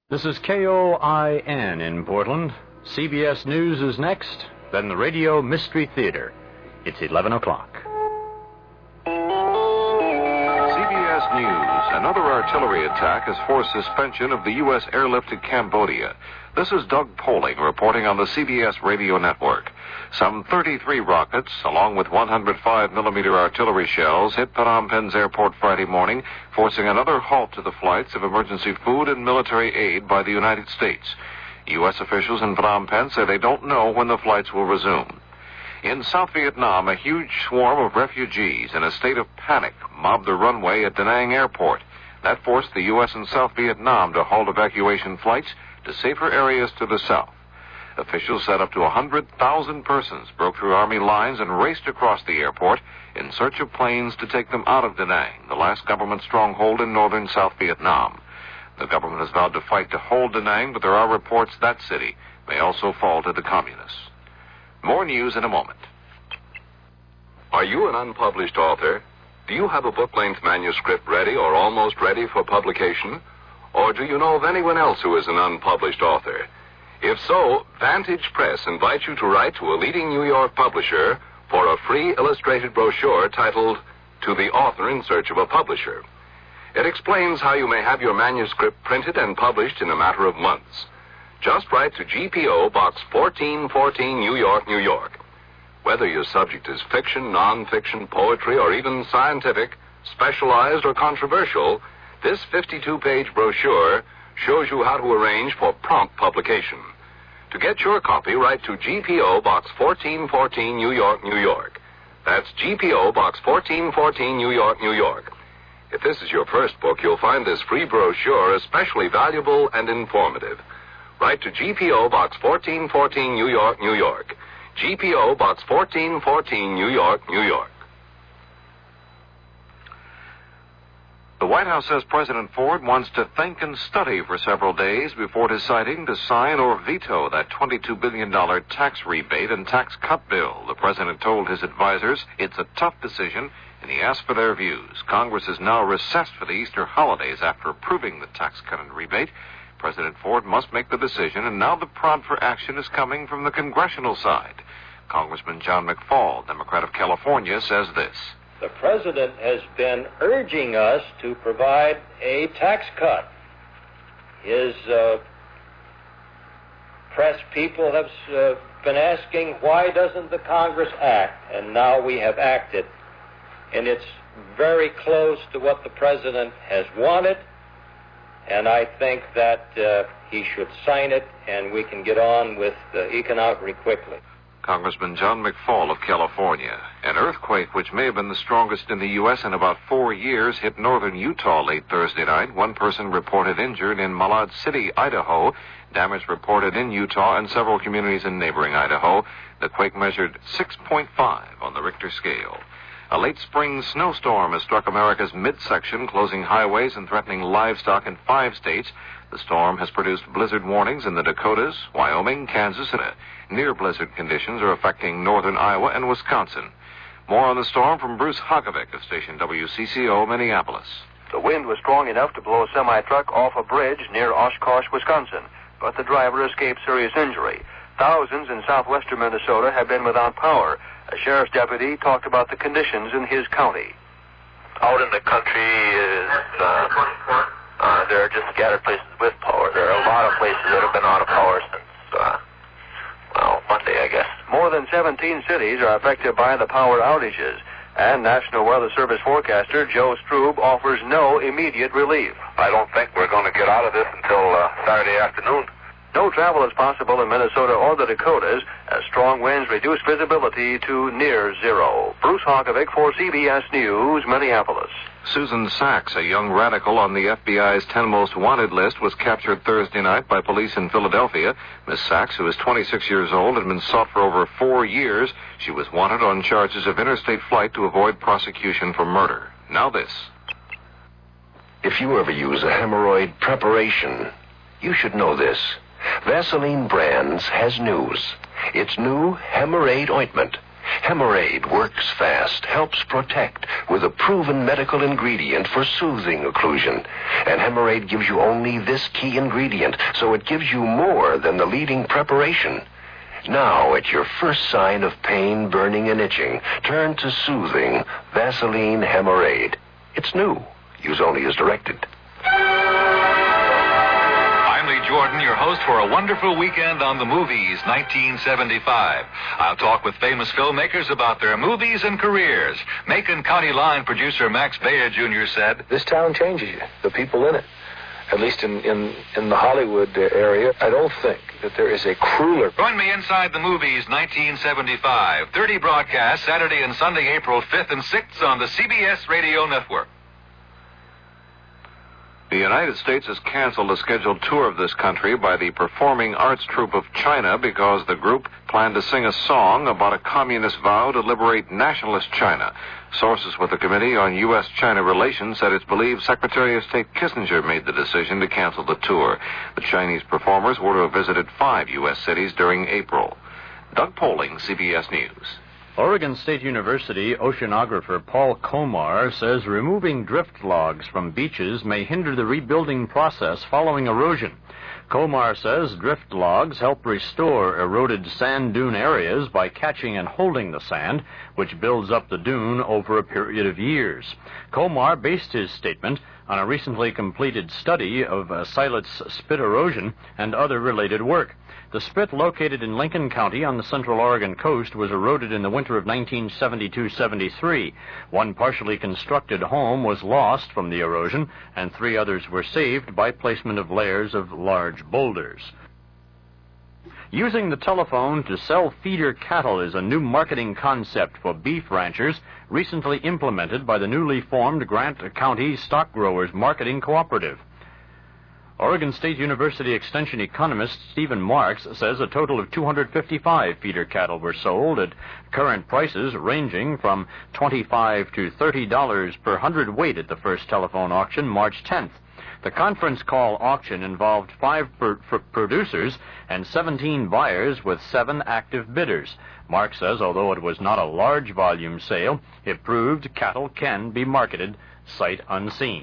This is KOIN in Portland. CBS News is next, then the Radio Mystery Theater. It's 11 o'clock. CBS News. Another artillery attack has forced suspension of the U.S. airlift to Cambodia. This is Doug Poling reporting on the CBS radio network. Some 33 rockets, along with 105-millimeter artillery shells, hit Phnom Penh's airport Friday morning, forcing another halt to the flights of emergency food and military aid by the United States. U.S. officials in Phnom Penh say they don't know when the flights will resume. In South Vietnam, a huge swarm of refugees in a state of panic mobbed the runway at Da Nang Airport. That forced the U.S. and South Vietnam to halt evacuation flights to safer areas to the south. Officials said up to 100,000 persons broke through Army lines and raced across the airport in search of planes to take them out of Da Nang, the last government stronghold in northern South Vietnam. The government has vowed to fight to hold Da Nang, but there are reports that city may also fall to the communists. More news in a moment. Are you an unpublished author? Do you have a book-length manuscript ready or almost ready for publication? Or do you know of anyone else who is an unpublished author? If so, Vantage Press invites you to write to a leading New York publisher for a free illustrated brochure titled To the Author in Search of a Publisher. It explains how you may have your manuscript printed and published in a matter of months. Just write to GPO Box 1414, New York, New York. Whether your subject is fiction, non-fiction, poetry, or even scientific, specialized, or controversial, this 52-page brochure shows you how to arrange for prompt publication. To get your copy, write to GPO Box 1414, New York, New York. That's GPO Box 1414, New York, New York. If this is your first book, you'll find this free brochure especially valuable and informative. Write to GPO Box 1414, New York, New York. GPO Box 1414, New York, New York. The White House says President Ford wants to think and study for several days before deciding to sign or veto that $22 billion tax rebate and tax cut bill. The president told his advisors it's a tough decision, and he asked for their views. Congress is now recessed for the Easter holidays after approving the tax cut and rebate. President Ford must make the decision, and now the prod for action is coming from the congressional side. Congressman John McFaul, Democrat of California, says this. The president has been urging us to provide a tax cut. His press people have been asking, why doesn't the Congress act? And now we have acted. And it's very close to what the president has wanted. And I think that he should sign it, and we can get on with the economy quickly. Congressman John McFaul of California. An earthquake, which may have been the strongest in the U.S. in about 4 years, hit northern Utah late Thursday night. One person reported injured in Malad City, Idaho. Damage reported in Utah and several communities in neighboring Idaho. The quake measured 6.5 on the Richter scale. A late spring snowstorm has struck America's midsection, closing highways and threatening livestock in 5 states. The storm has produced blizzard warnings in the Dakotas, Wyoming, Kansas, and near blizzard conditions are affecting northern Iowa and Wisconsin. More on the storm from Bruce Hogovic of station WCCO, Minneapolis. The wind was strong enough to blow a semi-truck off a bridge near Oshkosh, Wisconsin, but the driver escaped serious injury. Thousands in southwestern Minnesota have been without power. A sheriff's deputy talked about the conditions in his county. Out in the country there are just scattered places with power. There are a lot of places that have been out of power since, Monday, I guess. More than 17 cities are affected by the power outages, and National Weather Service forecaster Joe Strube offers no immediate relief. I don't think we're going to get out of this until Saturday afternoon. No travel is possible in Minnesota or the Dakotas as strong winds reduce visibility to near zero. Bruce Hogovic for CBS News, Minneapolis. Susan Sachs, a young radical on the FBI's 10 most wanted list, was captured Thursday night by police in Philadelphia. Ms. Sachs, who is 26 years old, had been sought for over 4 years. She was wanted on charges of interstate flight to avoid prosecution for murder. Now this. If you ever use a hemorrhoid preparation, you should know this. Vaseline Brands has news. It's new Hemorrhoid ointment. Hemorrhoid works fast, helps protect with a proven medical ingredient for soothing occlusion. And Hemorrhoid gives you only this key ingredient, so it gives you more than the leading preparation. Now, at your first sign of pain, burning, and itching, turn to soothing Vaseline Hemorrhoid. It's new. Use only as directed. I'm Lee Jordan, your host for A Wonderful Weekend on the Movies, 1975. I'll talk with famous filmmakers about their movies and careers. Macon County Line producer Max Bayer Jr. said, "This town changes you, the people in it. At least in the Hollywood area, I don't think that there is a crueler." Join me inside the Movies, 1975. 30 broadcasts Saturday and Sunday, April 5th and 6th on the CBS Radio Network. The United States has canceled a scheduled tour of this country by the Performing Arts Troupe of China because the group planned to sing a song about a communist vow to liberate nationalist China. Sources with the Committee on U.S.-China Relations said it's believed Secretary of State Kissinger made the decision to cancel the tour. The Chinese performers were to have visited 5 U.S. cities during April. Doug Poling, CBS News. Oregon State University oceanographer Paul Komar says removing drift logs from beaches may hinder the rebuilding process following erosion. Komar says drift logs help restore eroded sand dune areas by catching and holding the sand, which builds up the dune over a period of years. Komar based his statement on a recently completed study of Silet's spit erosion and other related work. The spit located in Lincoln County on the central Oregon coast was eroded in the winter of 1972-73. One partially constructed home was lost from the erosion, and 3 others were saved by placement of layers of large boulders. Using the telephone to sell feeder cattle is a new marketing concept for beef ranchers recently implemented by the newly formed Grant County Stock Growers Marketing Cooperative. Oregon State University Extension economist Stephen Marks says a total of 255 feeder cattle were sold at current prices ranging from $25 to $30 per hundredweight at the first telephone auction March 10th. The conference call auction involved 5 producers and 17 buyers with 7 active bidders. Mark says although it was not a large volume sale, it proved cattle can be marketed sight unseen.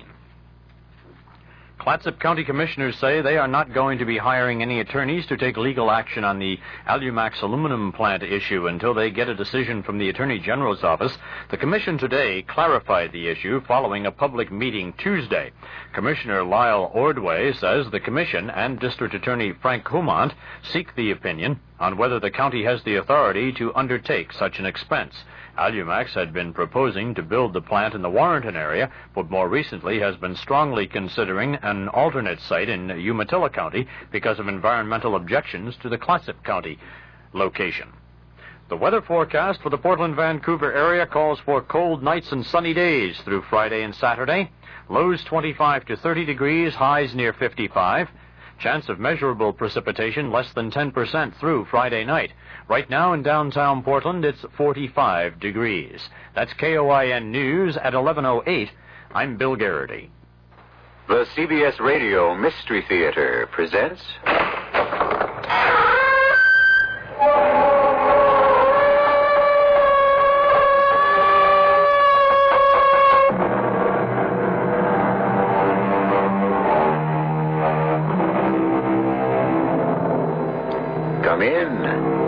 Clatsop County Commissioners say they are not going to be hiring any attorneys to take legal action on the Alumax aluminum plant issue until they get a decision from the Attorney General's office. The Commission today clarified the issue following a public meeting Tuesday. Commissioner Lyle Ordway says the Commission and District Attorney Frank Humont seek the opinion on whether the county has the authority to undertake such an expense. Alumax had been proposing to build the plant in the Warrenton area, but more recently has been strongly considering an alternate site in Umatilla County because of environmental objections to the Clatsop County location. The weather forecast for the Portland-Vancouver area calls for cold nights and sunny days through Friday and Saturday. Lows 25 to 30 degrees, highs near 55. Chance of measurable precipitation less than 10% through Friday night. Right now in downtown Portland, it's 45 degrees. That's KOIN News at 11:08. I'm Bill Garrity. The CBS Radio Mystery Theater presents... Come in.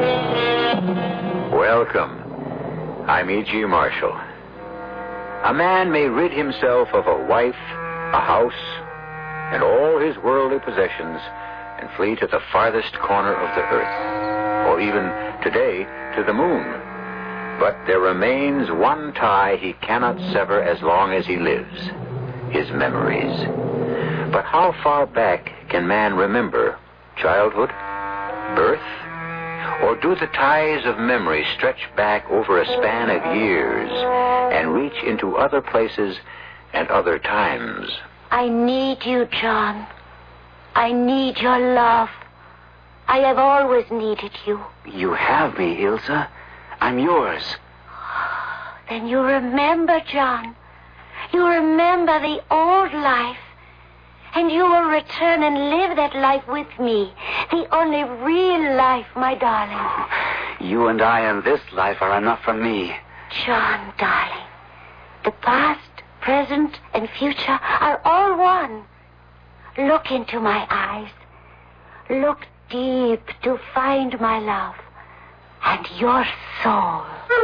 Welcome. I'm E.G. Marshall. A man may rid himself of a wife, a house, and all his worldly possessions and flee to the farthest corner of the earth, or even today to the moon. But there remains one tie he cannot sever as long as he lives, his memories. But how far back can man remember? Childhood? Birth? Or do the ties of memory stretch back over a span of years and reach into other places and other times? I need you, John. I need your love. I have always needed you. You have me, Ilsa. I'm yours. Then you remember, John. You remember the old life. And you will return and live that life with me. The only real life, my darling. You and I in this life are enough for me. John, darling, the past, present, and future are all one. Look into my eyes. Look deep to find my love and your soul.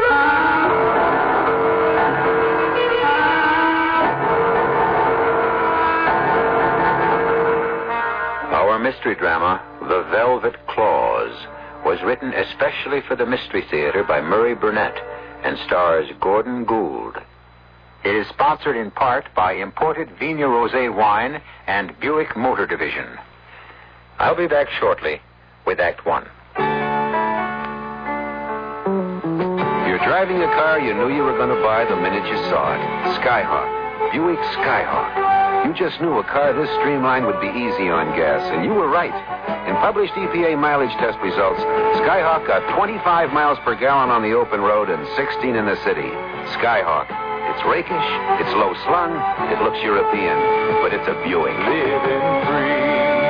Our mystery drama, The Velvet Claws, was written especially for the Mystery Theater by Murray Burnett and stars Gordon Gould. It is sponsored in part by imported Vigna Rosé wine and Buick Motor Division. I'll be back shortly with Act One. You're driving a car you knew you were going to buy the minute you saw it. Skyhawk. Buick Skyhawk. You just knew a car this streamlined would be easy on gas, and you were right. In published EPA mileage test results, Skyhawk got 25 miles per gallon on the open road and 16 in the city. Skyhawk. It's rakish, it's low-slung, it looks European, but it's a Buick. Living free.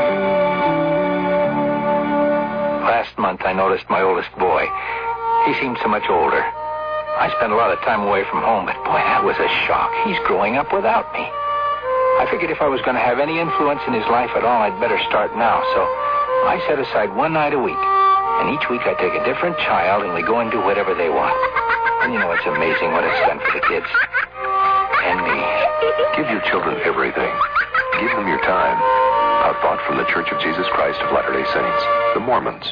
Last month, I noticed my oldest boy. He seemed so much older. I spent a lot of time away from home, but boy, that was a shock. He's growing up without me. I figured if I was going to have any influence in his life at all, I'd better start now. So I set aside one night a week. And each week I take a different child and we go and do whatever they want. And you know, it's amazing what it's done for the kids. And me. Give your children everything. Give them your time. Bought from the Church of Jesus Christ of Latter-day Saints, the Mormons.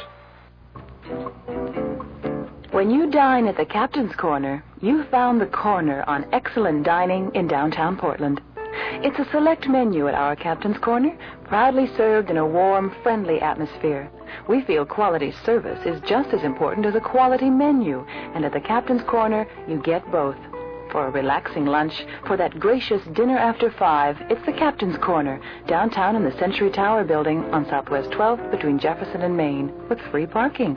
When you dine at the Captain's Corner, you've found the corner on excellent dining in downtown Portland. It's a select menu at our Captain's Corner, proudly served in a warm, friendly atmosphere. We feel quality service is just as important as a quality menu, and at the Captain's Corner, you get both. For a relaxing lunch, for that gracious dinner after 5, it's the Captain's Corner, downtown in the Century Tower building on Southwest 12th between Jefferson and Main, with free parking.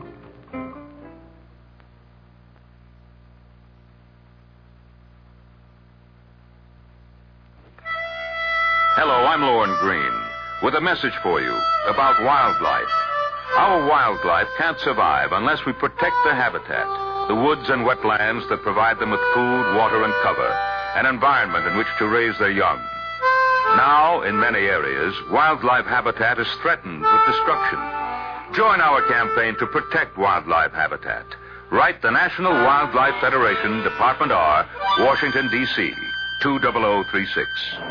Hello, I'm Lorne Green with a message for you about wildlife. Our wildlife can't survive unless we protect their habitat, the woods and wetlands that provide them with food, water, and cover, an environment in which to raise their young. Now, in many areas, wildlife habitat is threatened with destruction. Join our campaign to protect wildlife habitat. Write the National Wildlife Federation, Department R, Washington, D.C., 20036.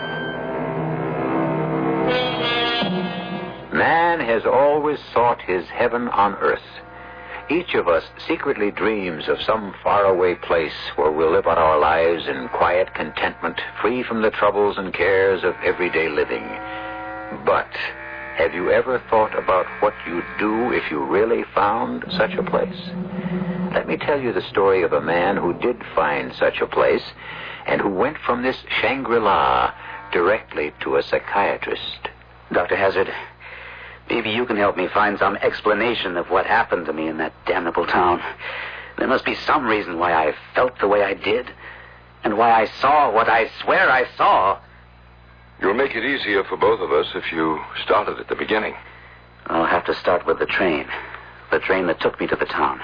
Man has always sought his heaven on earth. Each of us secretly dreams of some faraway place where we'll live out our lives in quiet contentment, free from the troubles and cares of everyday living. But have you ever thought about what you'd do if you really found such a place? Let me tell you the story of a man who did find such a place and who went from this Shangri-La directly to a psychiatrist. Dr. Hazard, maybe you can help me find some explanation of what happened to me in that damnable town. There must be some reason why I felt the way I did, and why I saw what I swear I saw. You'll make it easier for both of us if you started at the beginning. I'll have to start with the train that took me to the town.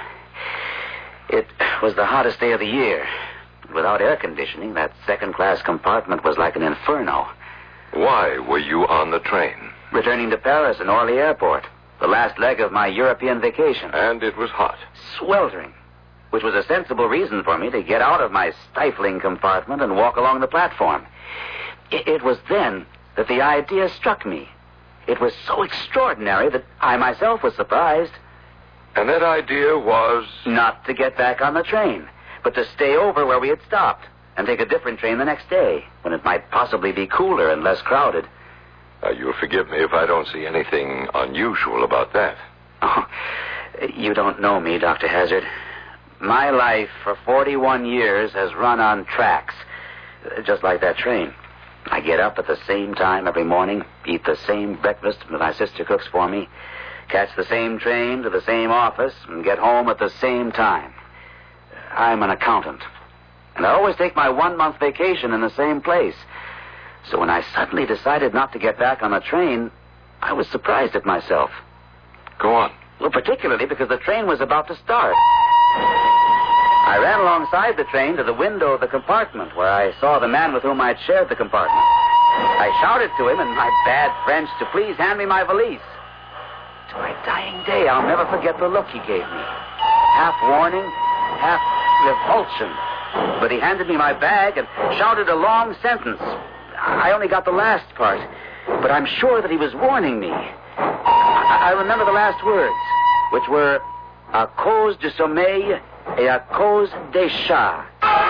It was the hottest day of the year. Without air conditioning, that second-class compartment was like an inferno. Why were you on the train? Returning to Paris and Orly Airport, the last leg of my European vacation. And it was hot. Sweltering, which was a sensible reason for me to get out of my stifling compartment and walk along the platform. It was then that the idea struck me. It was so extraordinary that I myself was surprised. And that idea was? Not to get back on the train, but to stay over where we had stopped and take a different train the next day, when it might possibly be cooler and less crowded. You'll forgive me if I don't see anything unusual about that. Oh, you don't know me, Dr. Hazard. My life for 41 years has run on tracks, just like that train. I get up at the same time every morning, eat the same breakfast that my sister cooks for me, catch the same train to the same office, and get home at the same time. I'm an accountant, and I always take my 1-month vacation in the same place. So when I suddenly decided not to get back on the train, I was surprised at myself. Go on. Well, particularly because the train was about to start. I ran alongside the train to the window of the compartment where I saw the man with whom I'd shared the compartment. I shouted to him in my bad French to please hand me my valise. To my dying day, I'll never forget the look he gave me. Half warning, half revulsion. But he handed me my bag and shouted a long sentence. I only got the last part, but I'm sure that he was warning me. I remember the last words, which were, à cause du sommeil et à cause des chats.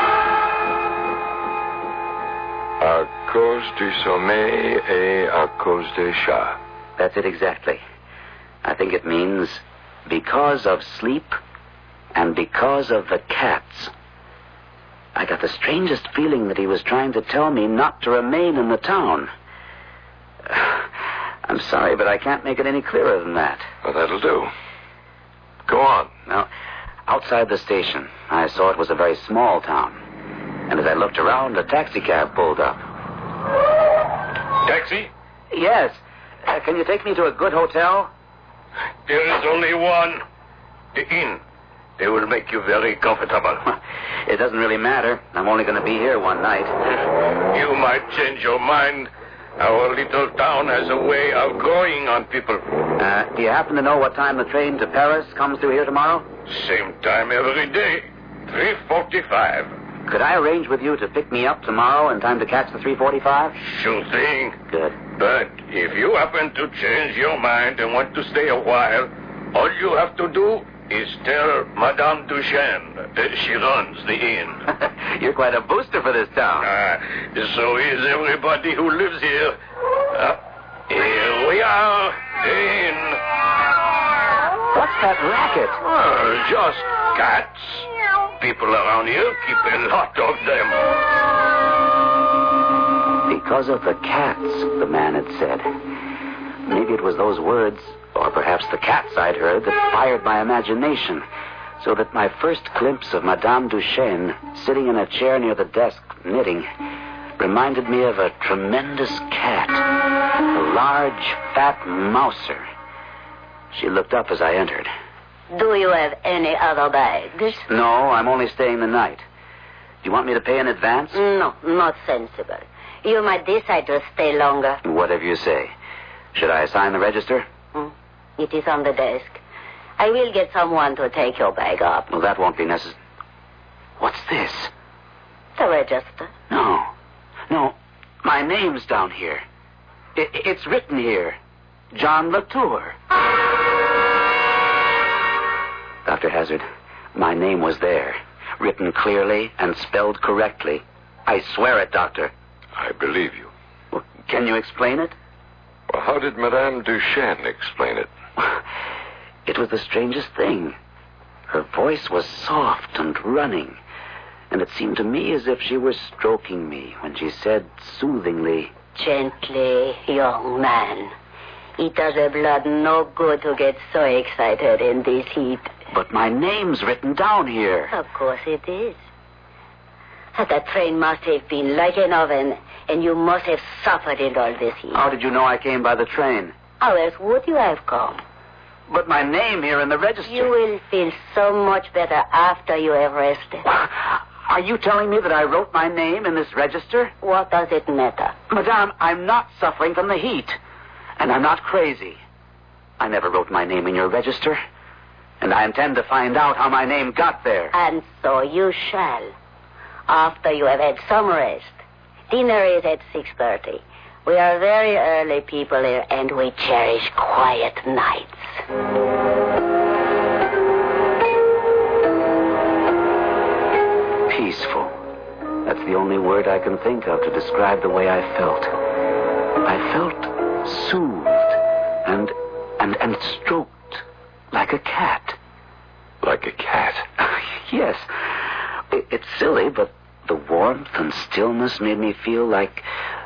À cause du sommeil et à cause des chats. That's it exactly. I think it means because of sleep and because of the cats. I got the strangest feeling that he was trying to tell me not to remain in the town. I'm sorry, but I can't make it any clearer than that. Well, that'll do. Go on. Now, outside the station, I saw it was a very small town. And as I looked around, a taxicab pulled up. Taxi? Yes. Can you take me to a good hotel? There is only one. The inn. They will make you very comfortable. It doesn't really matter. I'm only going to be here one night. You might change your mind. Our little town has a way of growing on people. Do you happen to know what time the train to Paris comes through here tomorrow? Same time every day. 3:45. Could I arrange with you to pick me up tomorrow in time to catch the 3:45? Sure thing. Good. But if you happen to change your mind and want to stay a while, all you have to do is tell Madame Duchesne that she runs the inn. You're quite a booster for this town. So is everybody who lives here. Here we are, the inn. What's that racket? Just cats. People around here keep a lot of them. Because of the cats, the man had said. Maybe it was those words, or perhaps the cats I'd heard, that fired my imagination, so that my first glimpse of Madame Duchesne, sitting in a chair near the desk, knitting, reminded me of a tremendous cat, a large, fat mouser. She looked up as I entered. Do you have any other bags? No, I'm only staying the night. Do you want me to pay in advance? No, not sensible. You might decide to stay longer. Whatever you say. Should I sign the register? It is on the desk. I will get someone to take your bag up. Well, that won't be necessary. What's this? The register. No. My name's down here. It's written here. John Latour. Dr. Hazard, my name was there. Written clearly and spelled correctly. I swear it, Doctor. I believe you. Well, can you explain it? Well, how did Madame Duchesne explain it? It was the strangest thing. Her voice was soft and running, and it seemed to me as if she were stroking me when she said soothingly, Gently, young man. It does the blood no good to get so excited in this heat. But my name's written down here. Of course it is. That train must have been like an oven, and you must have suffered in all this heat. How did you know I came by the train? How else would you have come? But my name here in the register... You will feel so much better after you have rested. Are you telling me that I wrote my name in this register? What does it matter? Madame, I'm not suffering from the heat. And I'm not crazy. I never wrote my name in your register. And I intend to find out how my name got there. And so you shall. After you have had some rest. Dinner is at 6:30. We are very early people here, and we cherish quiet nights. Peaceful. That's the only word I can think of to describe the way I felt. I felt soothed and stroked like a cat. Like a cat? Yes. It's silly, but the warmth and stillness made me feel like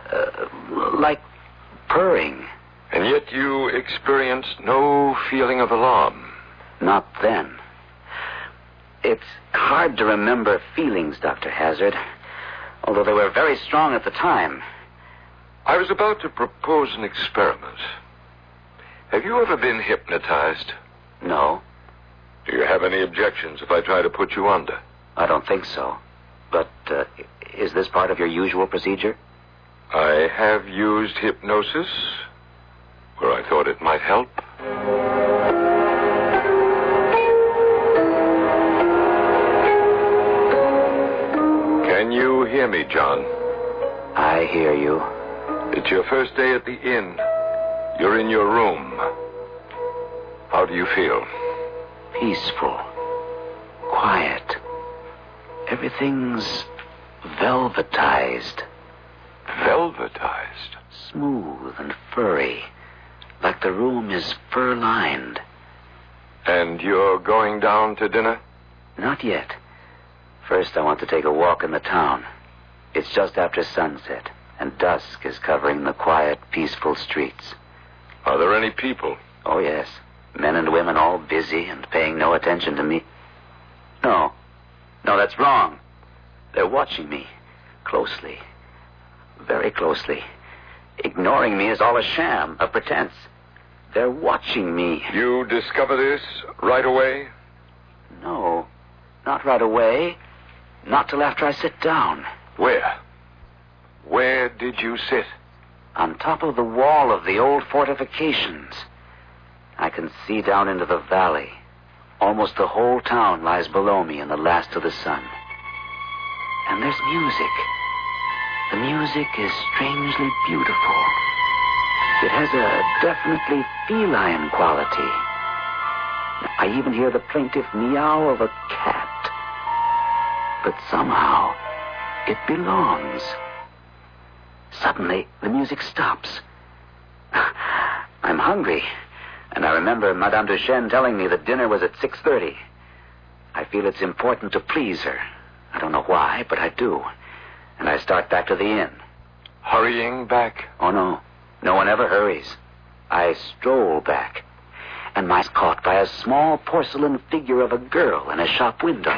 purring. And yet you experienced no feeling of alarm? Not then. It's hard to remember feelings, Dr. Hazard, although they were very strong at the time. I was about to propose an experiment. Have you ever been hypnotized? No. Do you have any objections if I try to put you under? I don't think so. But is this part of your usual procedure? I have used hypnosis where I thought it might help. Can you hear me, John? I hear you. It's your first day at the inn. You're in your room. How do you feel? Peaceful. Quiet. Everything's velvetized. Velvetized? Smooth and furry. Like the room is fur-lined. And you're going down to dinner? Not yet. First, I want to take a walk in the town. It's just after sunset, and dusk is covering the quiet, peaceful streets. Are there any people? Oh, yes. Men and women all busy and paying no attention to me. No, that's wrong. They're watching me. Closely. Very closely. Ignoring me is all a sham, a pretense. They're watching me. You discover this right away? No, not right away. Not till after I sit down. Where? Where did you sit? On top of the wall of the old fortifications. I can see down into the valley. Almost the whole town lies below me in the last of the sun. And there's music. The music is strangely beautiful. It has a definitely feline quality. I even hear the plaintive meow of a cat. But somehow, it belongs. Suddenly, the music stops. I'm hungry, and I remember Madame Duchesne telling me that dinner was at 6:30. I feel it's important to please her. I don't know why, but I do. And I start back to the inn. Hurrying back? Oh, no. No one ever hurries. I stroll back, and my eyes caught by a small porcelain figure of a girl in a shop window.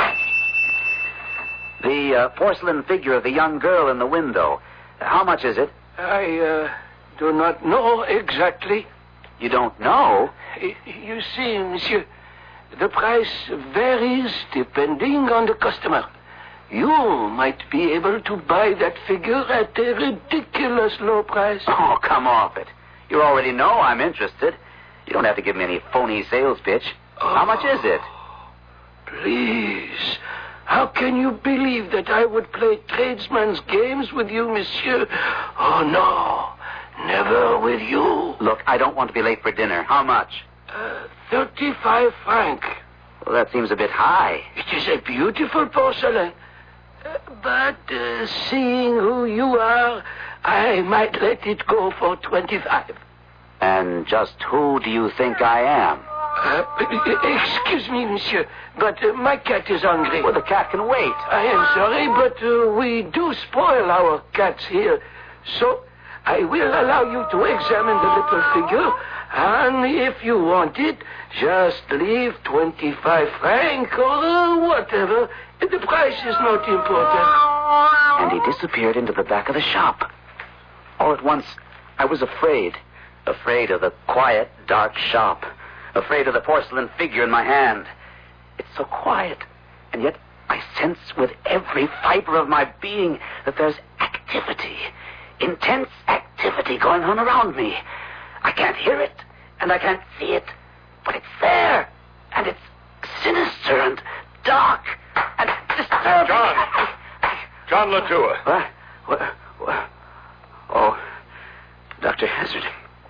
The porcelain figure of the young girl in the window. How much is it? I do not know exactly. You don't know? You see, monsieur, the price varies depending on the customer. You might be able to buy that figure at a ridiculous low price. Oh, come off it. You already know I'm interested. You don't have to give me any phony sales pitch. How much is it? Please. How can you believe that I would play tradesman's games with you, monsieur? Oh, no. Never with you. Look, I don't want to be late for dinner. How much? 35 francs. Well, that seems a bit high. It is a beautiful porcelain. But seeing who you are, I might let it go for 25. And just who do you think I am? Excuse me, monsieur, but my cat is hungry. Well, the cat can wait. I am sorry, but we do spoil our cats here. So I will allow you to examine the little figure, and if you want it, just leave 25 francs or whatever. The price is not important. And he disappeared into the back of the shop. All at once, I was afraid. Afraid of the quiet, dark shop. Afraid of the porcelain figure in my hand. It's so quiet, and yet I sense with every fiber of my being that there's activity, intense activity going on around me. I can't hear it, and I can't see it, but it's there, and it's sinister and dark and disturbing. John Latua. What? Oh, Dr. Hazard.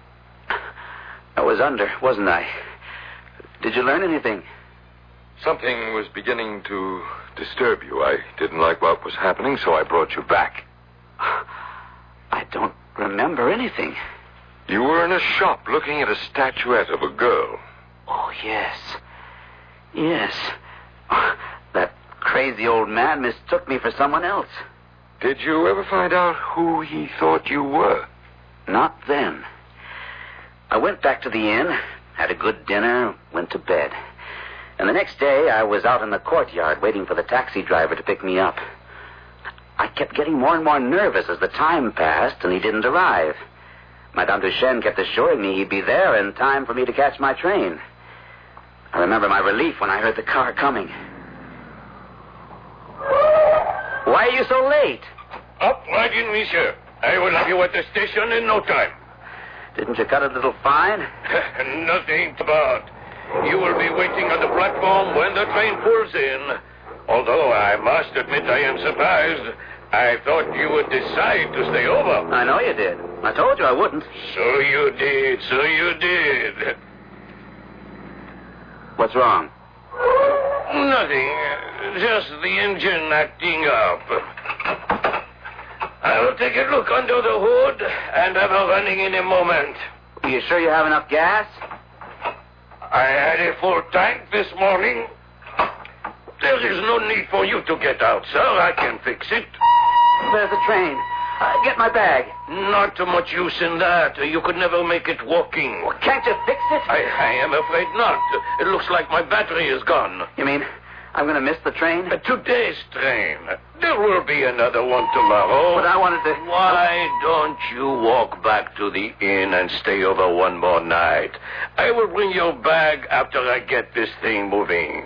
I was under, wasn't I? Did you learn anything? Something was beginning to disturb you. I didn't like what was happening, so I brought you back. I don't remember anything. You were in a shop looking at a statuette of a girl. Oh, yes. Yes. That crazy old man mistook me for someone else. Did you ever find out who he thought you were? Not then. I went back to the inn, had a good dinner, went to bed. And the next day, I was out in the courtyard waiting for the taxi driver to pick me up. I kept getting more and more nervous as the time passed, and he didn't arrive. Madame Duchesne kept assuring me he'd be there in time for me to catch my train. I remember my relief when I heard the car coming. Why are you so late? Up right in, monsieur. I will have you at the station in no time. Didn't you cut a little fine? Nothing about. You will be waiting on the platform when the train pulls in. Although I must admit I am surprised. I thought you would decide to stay over. I know you did. I told you I wouldn't. So you did. What's wrong? Nothing. Just the engine acting up. I will take a look under the hood and have her running in a moment. Are you sure you have enough gas? I had a full tank this morning. There is no need for you to get out, sir. I can fix it. There's the train. Get my bag. Not too much use in that. You could never make it walking. Well, can't you fix it? I am afraid not. It looks like my battery is gone. You mean I'm going to miss the train? Today's train. There will be another one tomorrow. But I wanted to... Why don't you walk back to the inn and stay over one more night? I will bring your bag after I get this thing moving.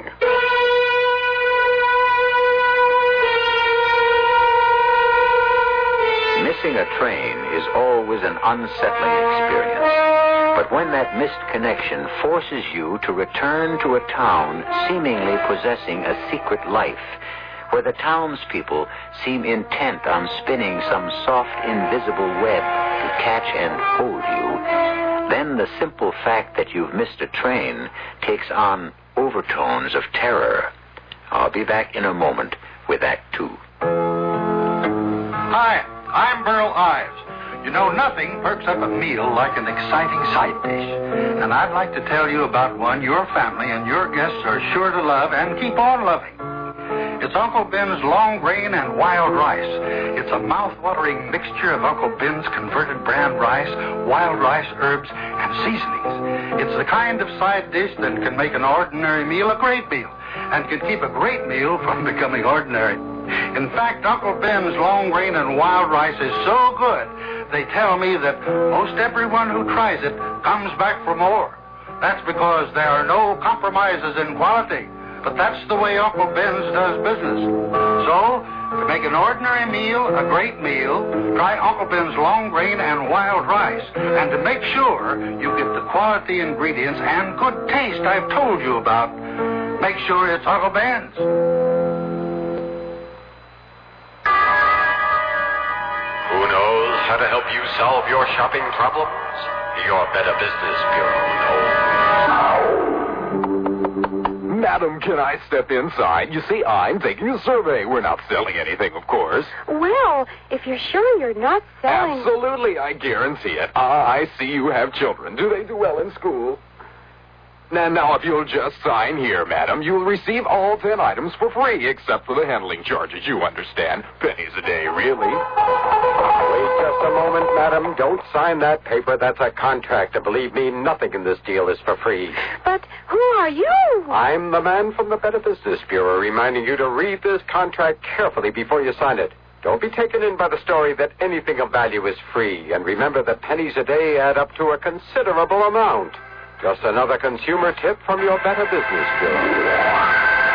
Missing a train is always an unsettling experience. But when that missed connection forces you to return to a town seemingly possessing a secret life, where the townspeople seem intent on spinning some soft, invisible web to catch and hold you, then the simple fact that you've missed a train takes on overtones of terror. I'll be back in a moment with Act 2. Hi, I'm Burl Ives. You know, nothing perks up a meal like an exciting side dish. And I'd like to tell you about one your family and your guests are sure to love and keep on loving. It's Uncle Ben's long grain and wild rice. It's a mouth-watering mixture of Uncle Ben's converted brand rice, wild rice, herbs, and seasonings. It's the kind of side dish that can make an ordinary meal a great meal and can keep a great meal from becoming ordinary. In fact, Uncle Ben's long grain and wild rice is so good, they tell me that most everyone who tries it comes back for more. That's because there are no compromises in quality. But that's the way Uncle Ben's does business. So, to make an ordinary meal a great meal, try Uncle Ben's long grain and wild rice. And to make sure you get the quality ingredients and good taste I've told you about, make sure it's Uncle Ben's. Who knows how to help you solve your shopping problems? Your Better Business Bureau knows. Madam, can I step inside? You see, I'm taking a survey. We're not selling anything, of course. Well, if you're sure you're not selling... Absolutely, I guarantee it. I see you have children. Do they do well in school? Now, if you'll just sign here, madam, you'll receive all 10 items for free, except for the handling charges, you understand. Pennies a day, really. Wait just a moment, madam. Don't sign that paper. That's a contract. And believe me, nothing in this deal is for free. But who are you? I'm the man from the Better Business Bureau, reminding you to read this contract carefully before you sign it. Don't be taken in by the story that anything of value is free. And remember that pennies a day add up to a considerable amount. Just another consumer tip from your Better Business Bureau.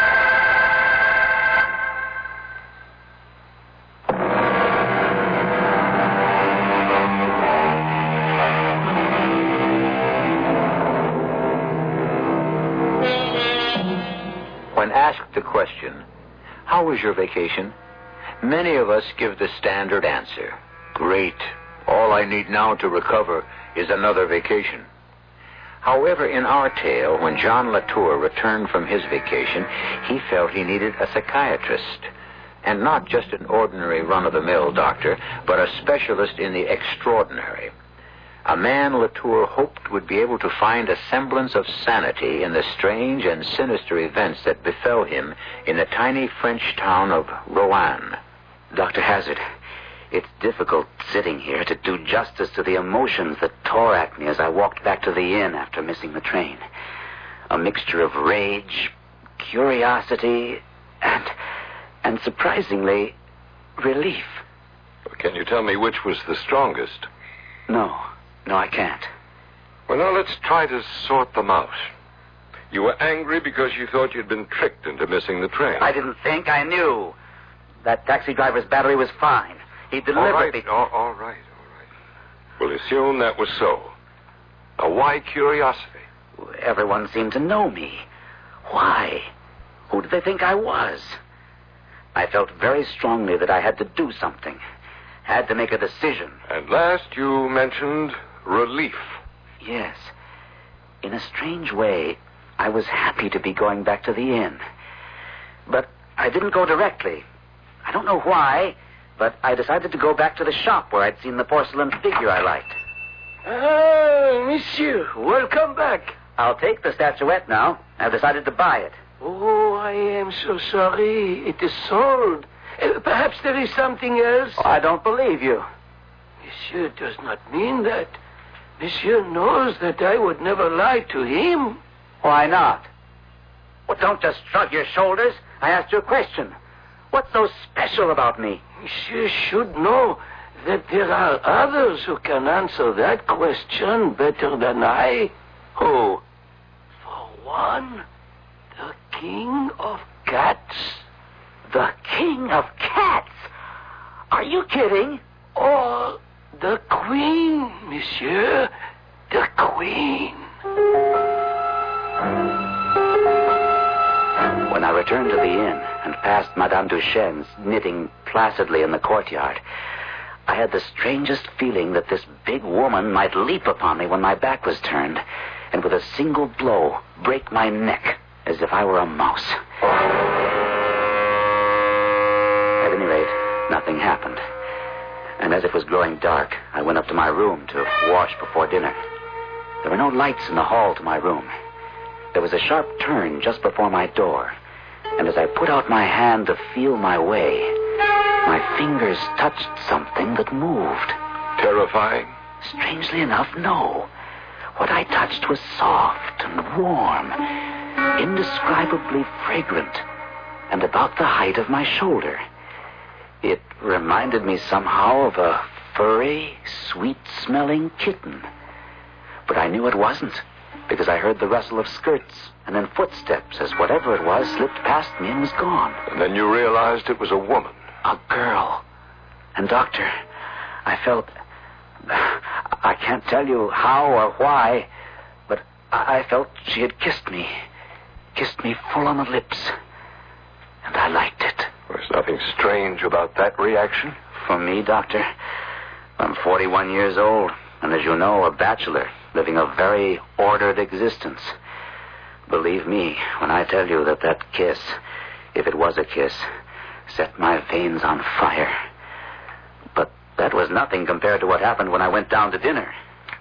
When asked the question, how was your vacation? Many of us give the standard answer. Great. All I need now to recover is another vacation. However, in our tale, when John Latour returned from his vacation, he felt he needed a psychiatrist. And not just an ordinary run-of-the-mill doctor, but a specialist in the extraordinary. A man Latour hoped would be able to find a semblance of sanity in the strange and sinister events that befell him in the tiny French town of Roanne. Dr. Hazard, it's difficult sitting here to do justice to the emotions that tore at me as I walked back to the inn after missing the train. A mixture of rage, curiosity, and surprisingly, relief. Can you tell me which was the strongest? No, I can't. Well, now let's try to sort them out. You were angry because you thought you'd been tricked into missing the train. I didn't think. I knew. That taxi driver's battery was fine. He deliberately... All right. We'll assume that was so. Now, why curiosity? Everyone seemed to know me. Why? Who did they think I was? I felt very strongly that I had to do something. Had to make a decision. And last you mentioned relief. Yes. In a strange way, I was happy to be going back to the inn. But I didn't go directly. I don't know why, but I decided to go back to the shop where I'd seen the porcelain figure I liked. Ah, monsieur, welcome back. I'll take the statuette now. I've decided to buy it. Oh, I am so sorry. It is sold. Perhaps there is something else. Oh, I don't believe you. Monsieur does not mean that. Monsieur knows that I would never lie to him. Why not? Well, don't just shrug your shoulders. I asked you a question. What's so special about me? Monsieur should know that there are others who can answer that question better than I. Who? For one, the King of Cats. The King of Cats? Are you kidding? Or the Queen, monsieur. The Queen. When I returned to the inn and passed Madame Duchesne's knitting placidly in the courtyard, I had the strangest feeling that this big woman might leap upon me when my back was turned and with a single blow break my neck as if I were a mouse. At any rate, nothing happened. And as it was growing dark, I went up to my room to wash before dinner. There were no lights in the hall to my room. There was a sharp turn just before my door, and as I put out my hand to feel my way, my fingers touched something that moved. Terrifying? Strangely enough, no. What I touched was soft and warm, indescribably fragrant, and about the height of my shoulder. It reminded me somehow of a furry, sweet-smelling kitten. But I knew it wasn't, because I heard the rustle of skirts and then footsteps as whatever it was slipped past me and was gone. And then you realized it was a woman. A girl. And, Doctor, I felt... I can't tell you how or why, but I felt she had kissed me full on the lips. And I liked it. There's nothing strange about that reaction. For me, Doctor, I'm 41 years old, and as you know, a bachelor, living a very ordered existence. Believe me when I tell you that that kiss, if it was a kiss, set my veins on fire. But that was nothing compared to what happened when I went down to dinner.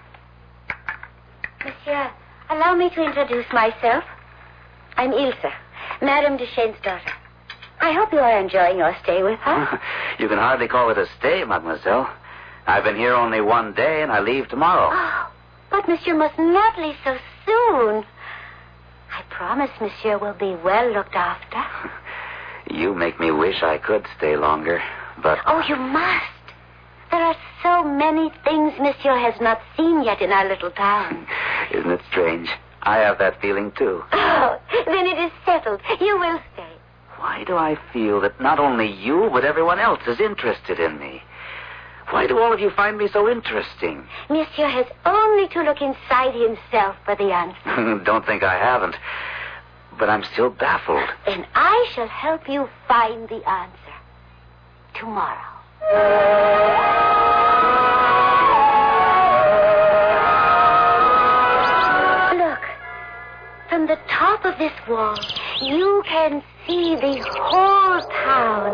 Monsieur, allow me to introduce myself. I'm Ilse, Madame Duchesne's daughter. I hope you are enjoying your stay with her. You can hardly call it a stay, mademoiselle. I've been here only one day, and I leave tomorrow. Oh, but monsieur must not leave so soon. I promise monsieur will be well looked after. You make me wish I could stay longer, but... Oh, you must. There are so many things monsieur has not seen yet in our little town. Isn't it strange? I have that feeling, too. Oh, then it is settled. You will stay. Why do I feel that not only you, but everyone else is interested in me? Why do all of you find me so interesting? Monsieur has only to look inside himself for the answer. Don't think I haven't. But I'm still baffled. Then I shall help you find the answer. Tomorrow. Look. From the top of this wall, you can see the whole town.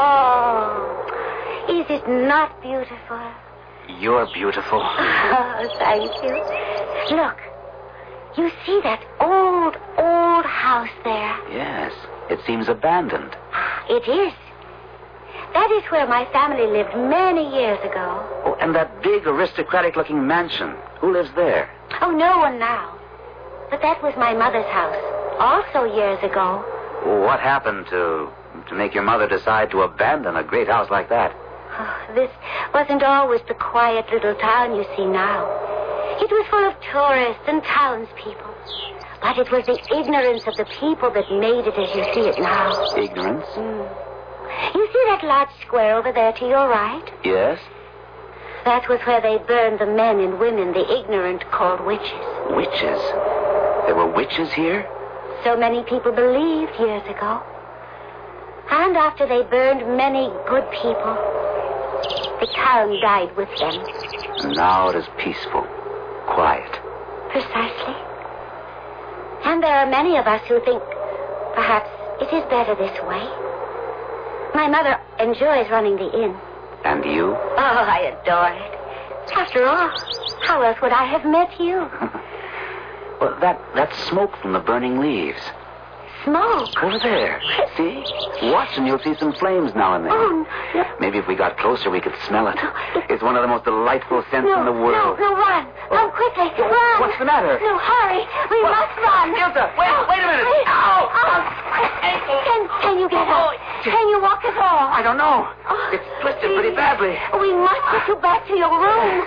Oh, is it not beautiful? You're beautiful. Oh, thank you. Look, you see that old house there? Yes, it seems abandoned. It is. That is where my family lived many years ago. Oh, and that big aristocratic-looking mansion. Who lives there? Oh, no one now. But that was my mother's house, also years ago. What happened to make your mother decide to abandon a great house like that? Oh, this wasn't always the quiet little town you see now. It was full of tourists and townspeople. But it was the ignorance of the people that made it as you see it now. Ignorance? You see that large square over there to your right? Yes. That was where they burned the men and women the ignorant called witches. Witches? There were witches here? So many people believed years ago. And after they burned many good people, the town died with them. And now it is peaceful, quiet. Precisely. And there are many of us who think perhaps it is better this way. My mother enjoys running the inn. And you? Oh, I adore it. After all, how else would I have met you? Well, that's smoke from the burning leaves. Smoke? Over there. See? Watch and you'll see some flames now and then. Oh, no. Maybe if we got closer, we could smell it. It's one of the most delightful scents in the world. No, run. Run quickly. Run. What's the matter? No, hurry. We must run. Ilsa, wait a minute. Ow! Can you get up? Can you walk at all? I don't know. It's twisted pretty badly. We must get you back to your room.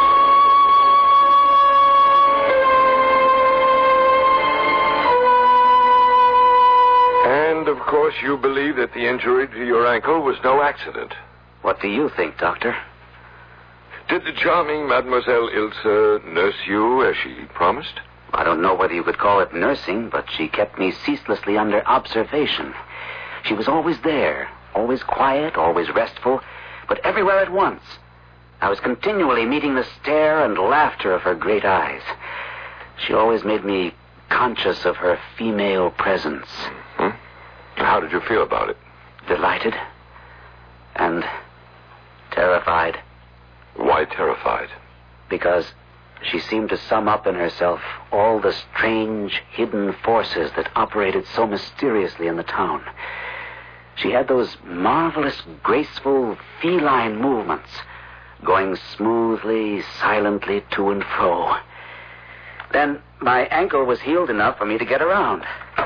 And, of course, you believe that the injury to your ankle was no accident. What do you think, Doctor? Did the charming Mademoiselle Ilse nurse you as she promised? I don't know whether you could call it nursing, but she kept me ceaselessly under observation. She was always there, always quiet, always restful, but everywhere at once. I was continually meeting the stare and laughter of her great eyes. She always made me conscious of her female presence. How did you feel about it? Delighted and terrified. Why terrified? Because she seemed to sum up in herself all the strange, hidden forces that operated so mysteriously in the town. She had those marvelous, graceful, feline movements, going smoothly, silently to and fro. Then my ankle was healed enough for me to get around.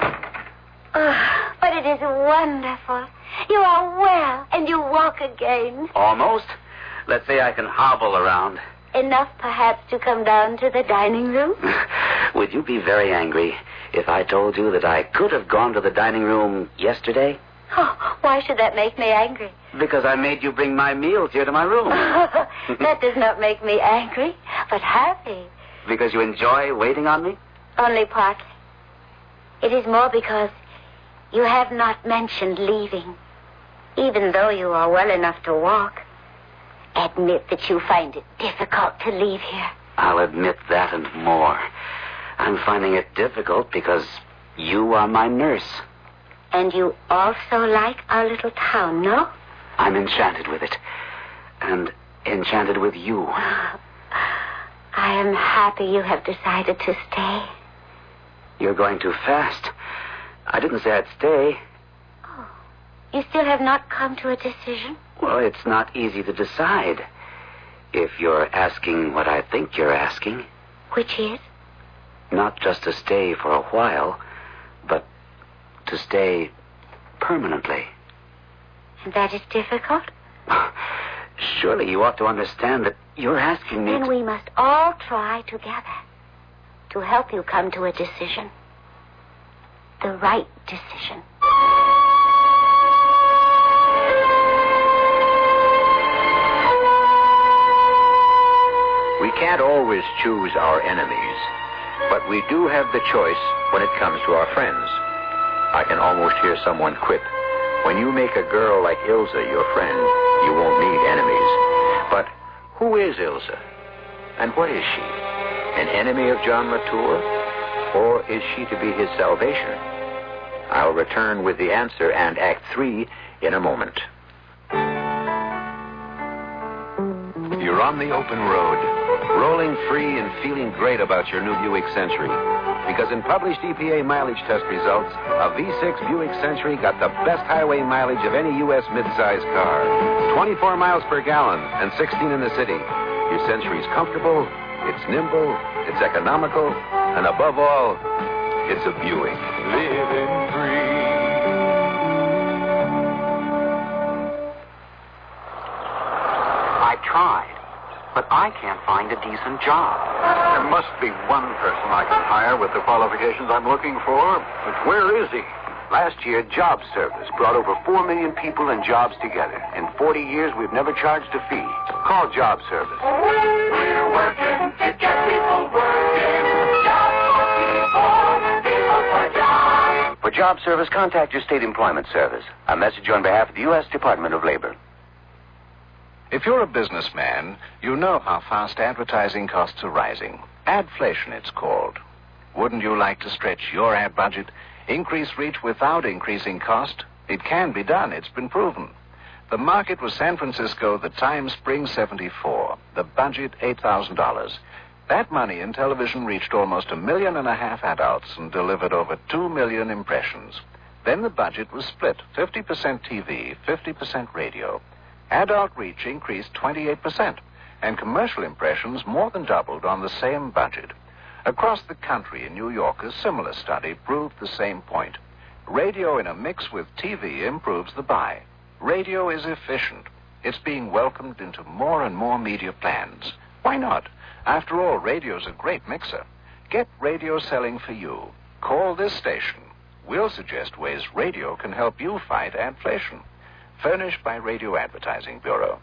Oh, but it is wonderful. You are well, and you walk again. Almost. Let's say I can hobble around. Enough, perhaps, to come down to the dining room? Would you be very angry if I told you that I could have gone to the dining room yesterday? Oh, why should that make me angry? Because I made you bring my meals here to my room. That does not make me angry, but happy. Because you enjoy waiting on me? Only partly. It is more because you have not mentioned leaving, even though you are well enough to walk. Admit that you find it difficult to leave here. I'll admit that and more. I'm finding it difficult because you are my nurse. And you also like our little town, no? I'm enchanted with it. And enchanted with you. I am happy you have decided to stay. You're going too fast. I didn't say I'd stay. Oh, you still have not come to a decision? Well, it's not easy to decide. If you're asking what I think you're asking. Which is? Not just to stay for a while, but to stay permanently. And that is difficult? Surely you ought to understand that you're asking me. Then we must all try together to help you come to a decision. The right decision. We can't always choose our enemies, but we do have the choice when it comes to our friends. I can almost hear someone quip, when you make a girl like Ilse your friend, you won't need enemies. But who is Ilse? And what is she? An enemy of John Latour? Or is she to be his salvation? I'll return with the answer and Act 3 in a moment. You're on the open road, rolling free and feeling great about your new Buick Century. Because in published EPA mileage test results, a V6 Buick Century got the best highway mileage of any U.S. midsize car. 24 miles per gallon and 16 in the city. Your Century's comfortable, it's nimble, it's economical, and above all, it's a Buick. Living free. I tried, but I I can't find a decent job. There must be one person I can hire with the qualifications I'm looking for. But where is he? Last year, Job Service brought over 4 million people and jobs together. In 40 years, we've never charged a fee. Call Job Service. We're working to get people working. Jobs for people for jobs. For Job Service, contact your state employment service. A message on behalf of the U.S. Department of Labor. If you're a businessman, you know how fast advertising costs are rising. Adflation, it's called. Wouldn't you like to stretch your ad budget? Increase reach without increasing cost? It can be done. It's been proven. The market was San Francisco, the time spring 74. The budget, $8,000. That money in television reached almost 1.5 million adults and delivered over 2 million impressions. Then the budget was split, 50% TV, 50% radio. Adult reach increased 28%, and commercial impressions more than doubled on the same budget. Across the country in New York, a similar study proved the same point. Radio in a mix with TV improves the buy. Radio is efficient. It's being welcomed into more and more media plans. Why not? After all, radio's a great mixer. Get radio selling for you. Call this station. We'll suggest ways radio can help you fight adflation. Furnished by Radio Advertising Bureau.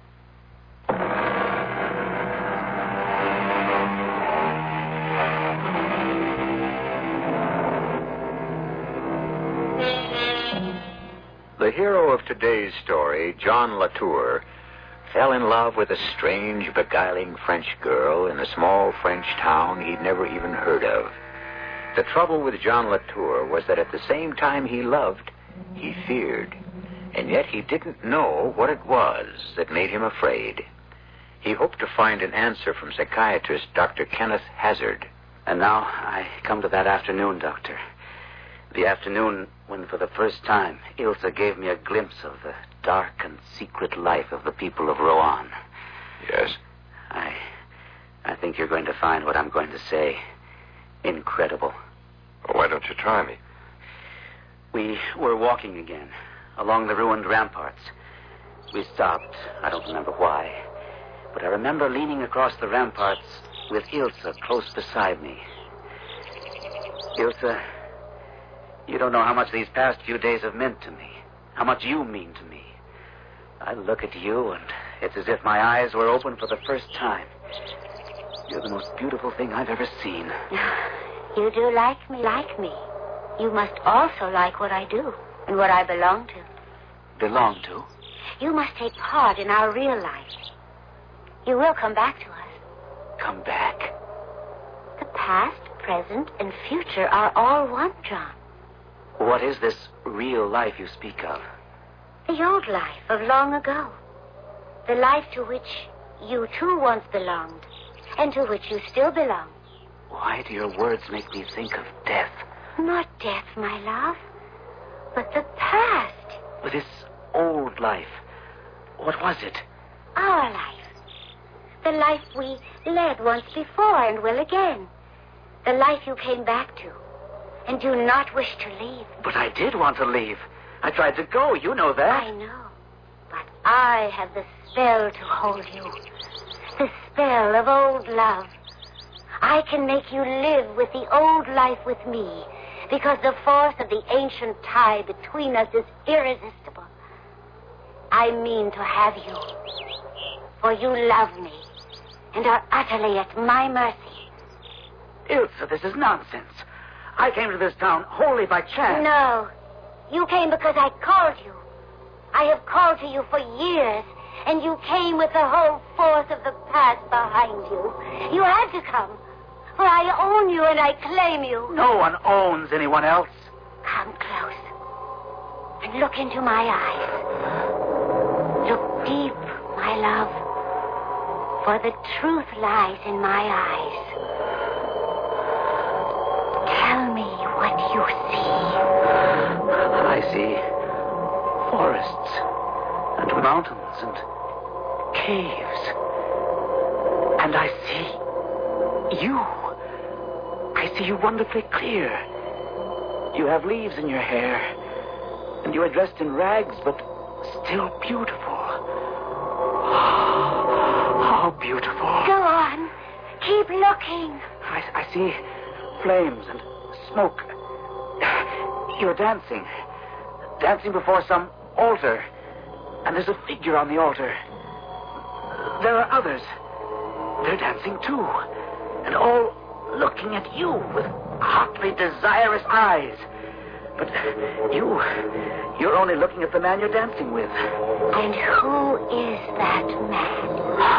The hero of today's story, John Latour, fell in love with a strange, beguiling French girl in a small French town he'd never even heard of. The trouble with John Latour was that at the same time he loved, he feared. And yet he didn't know what it was that made him afraid. He hoped to find an answer from psychiatrist Dr. Kenneth Hazard. And now I come to that afternoon, Doctor. The afternoon when, for the first time, Ilsa gave me a glimpse of the dark and secret life of the people of Rouen. Yes? I think you're going to find what I'm going to say incredible. Well, why don't you try me? We were walking again along the ruined ramparts. We stopped. I don't remember why. But I remember leaning across the ramparts with Ilsa close beside me. Ilsa, you don't know how much these past few days have meant to me. How much you mean to me. I look at you, and it's as if my eyes were open for the first time. You're the most beautiful thing I've ever seen. You do like me. You must also like what I do and what I belong to. Belong to? You must take part in our real life. You will come back to us. Come back? The past, present, and future are all one, John. What is this real life you speak of? The old life of long ago. The life to which you too once belonged, and to which you still belong. Why do your words make me think of death? Not death, my love, but the past. But this old life, what was it? Our life. The life we led once before and will again. The life you came back to and do not wish to leave. But I did want to leave. I tried to go, you know that. I know. But I have the spell to hold you. The spell of old love. I can make you live with the old life with me, because the force of the ancient tie between us is irresistible. I mean to have you, for you love me and are utterly at my mercy. Ilsa, this is nonsense. I came to this town wholly by chance. No, you came because I called you. I have called to you for years, and you came with the whole force of the past behind you. You had to come, for I own you and I claim you. No one owns anyone else. Come close and look into my eyes. Look deep, my love, for the truth lies in my eyes. Tell me what you see. I see forests and mountains and caves. And I see you. I see you wonderfully clear. You have leaves in your hair, and you are dressed in rags, but still beautiful. How so beautiful. Go on. Keep looking. I see flames and smoke. You're dancing. Dancing before some altar. And there's a figure on the altar. There are others. They're dancing too. And all looking at you with hotly desirous eyes. But you're only looking at the man you're dancing with. And who is that man?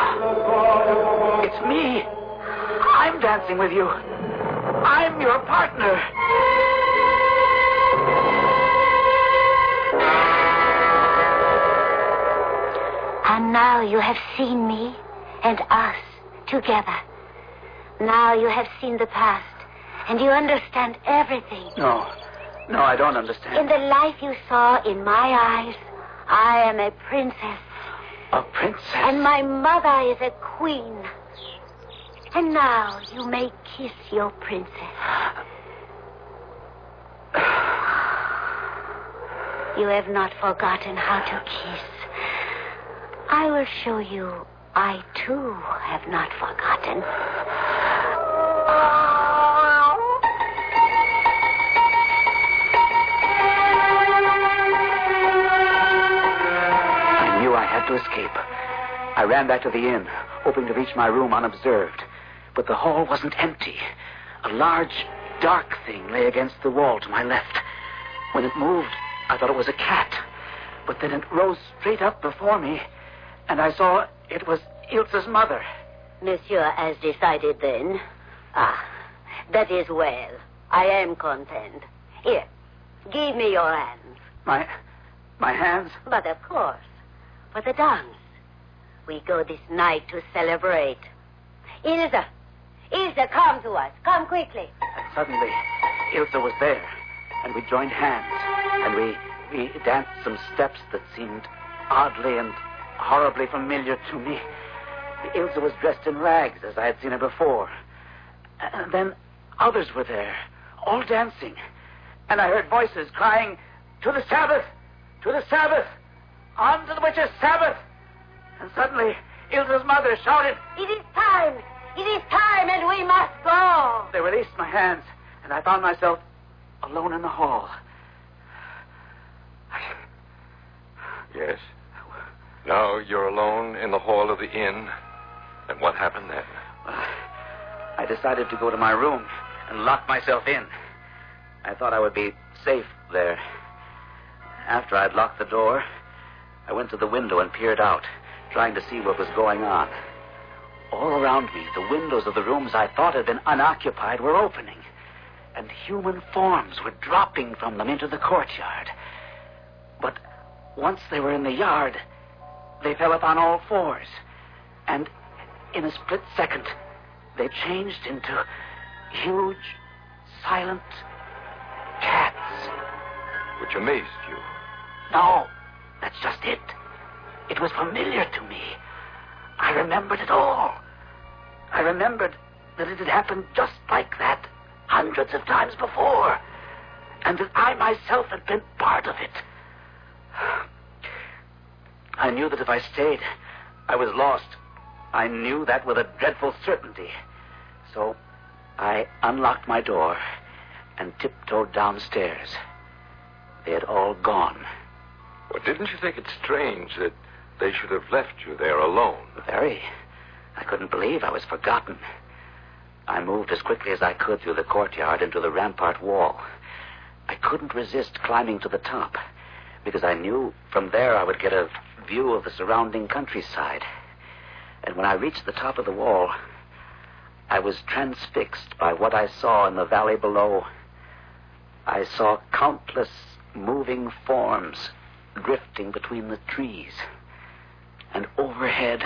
It's me. I'm dancing with you. I'm your partner. And now you have seen me and us together. Now you have seen the past, and you understand everything. No, I don't understand. In the life you saw in my eyes, I am a princess. A princess? And my mother is a queen. And now you may kiss your princess. You have not forgotten how to kiss. I will show you I, too, have not forgotten. I knew I had to escape. I ran back to the inn, hoping to reach my room unobserved. But the hall wasn't empty. A large, dark thing lay against the wall to my left. When it moved, I thought it was a cat. But then it rose straight up before me, and I saw it was Ilse's mother. Monsieur has decided then. Ah, that is well. I am content. Here, give me your hands. My hands? But of course, for the dance. We go this night to celebrate. Ilse, come to us. Come quickly. And suddenly, Ilse was there, and we joined hands, and we danced some steps that seemed oddly and horribly familiar to me. Ilse was dressed in rags, as I had seen her before. And then others were there, all dancing. And I heard voices crying, "To the Sabbath! To the Sabbath! On to the witches' Sabbath!" And suddenly, Ilse's mother shouted, "It is time! It is time, and we must go!" They released my hands, and I found myself alone in the hall. Yes? Now you're alone in the hall of the inn. And what happened then? I decided to go to my room and lock myself in. I thought I would be safe there. After I'd locked the door, I went to the window and peered out, trying to see what was going on. All around me, the windows of the rooms I thought had been unoccupied were opening, and human forms were dropping from them into the courtyard. But once they were in the yard, they fell upon all fours, and in a split second, they changed into huge, silent cats. Which amazed you. No, that's just it. It was familiar to me. I remembered it all. I remembered that it had happened just like that hundreds of times before, and that I myself had been part of it. I knew that if I stayed, I was lost. I knew that with a dreadful certainty. So I unlocked my door and tiptoed downstairs. They had all gone. Well, didn't you think it strange that they should have left you there alone? Very. I couldn't believe I was forgotten. I moved as quickly as I could through the courtyard into the rampart wall. I couldn't resist climbing to the top, because I knew from there I would get a view of the surrounding countryside. And when I reached the top of the wall, I was transfixed by what I saw in the valley below. I saw countless moving forms drifting between the trees, and overhead,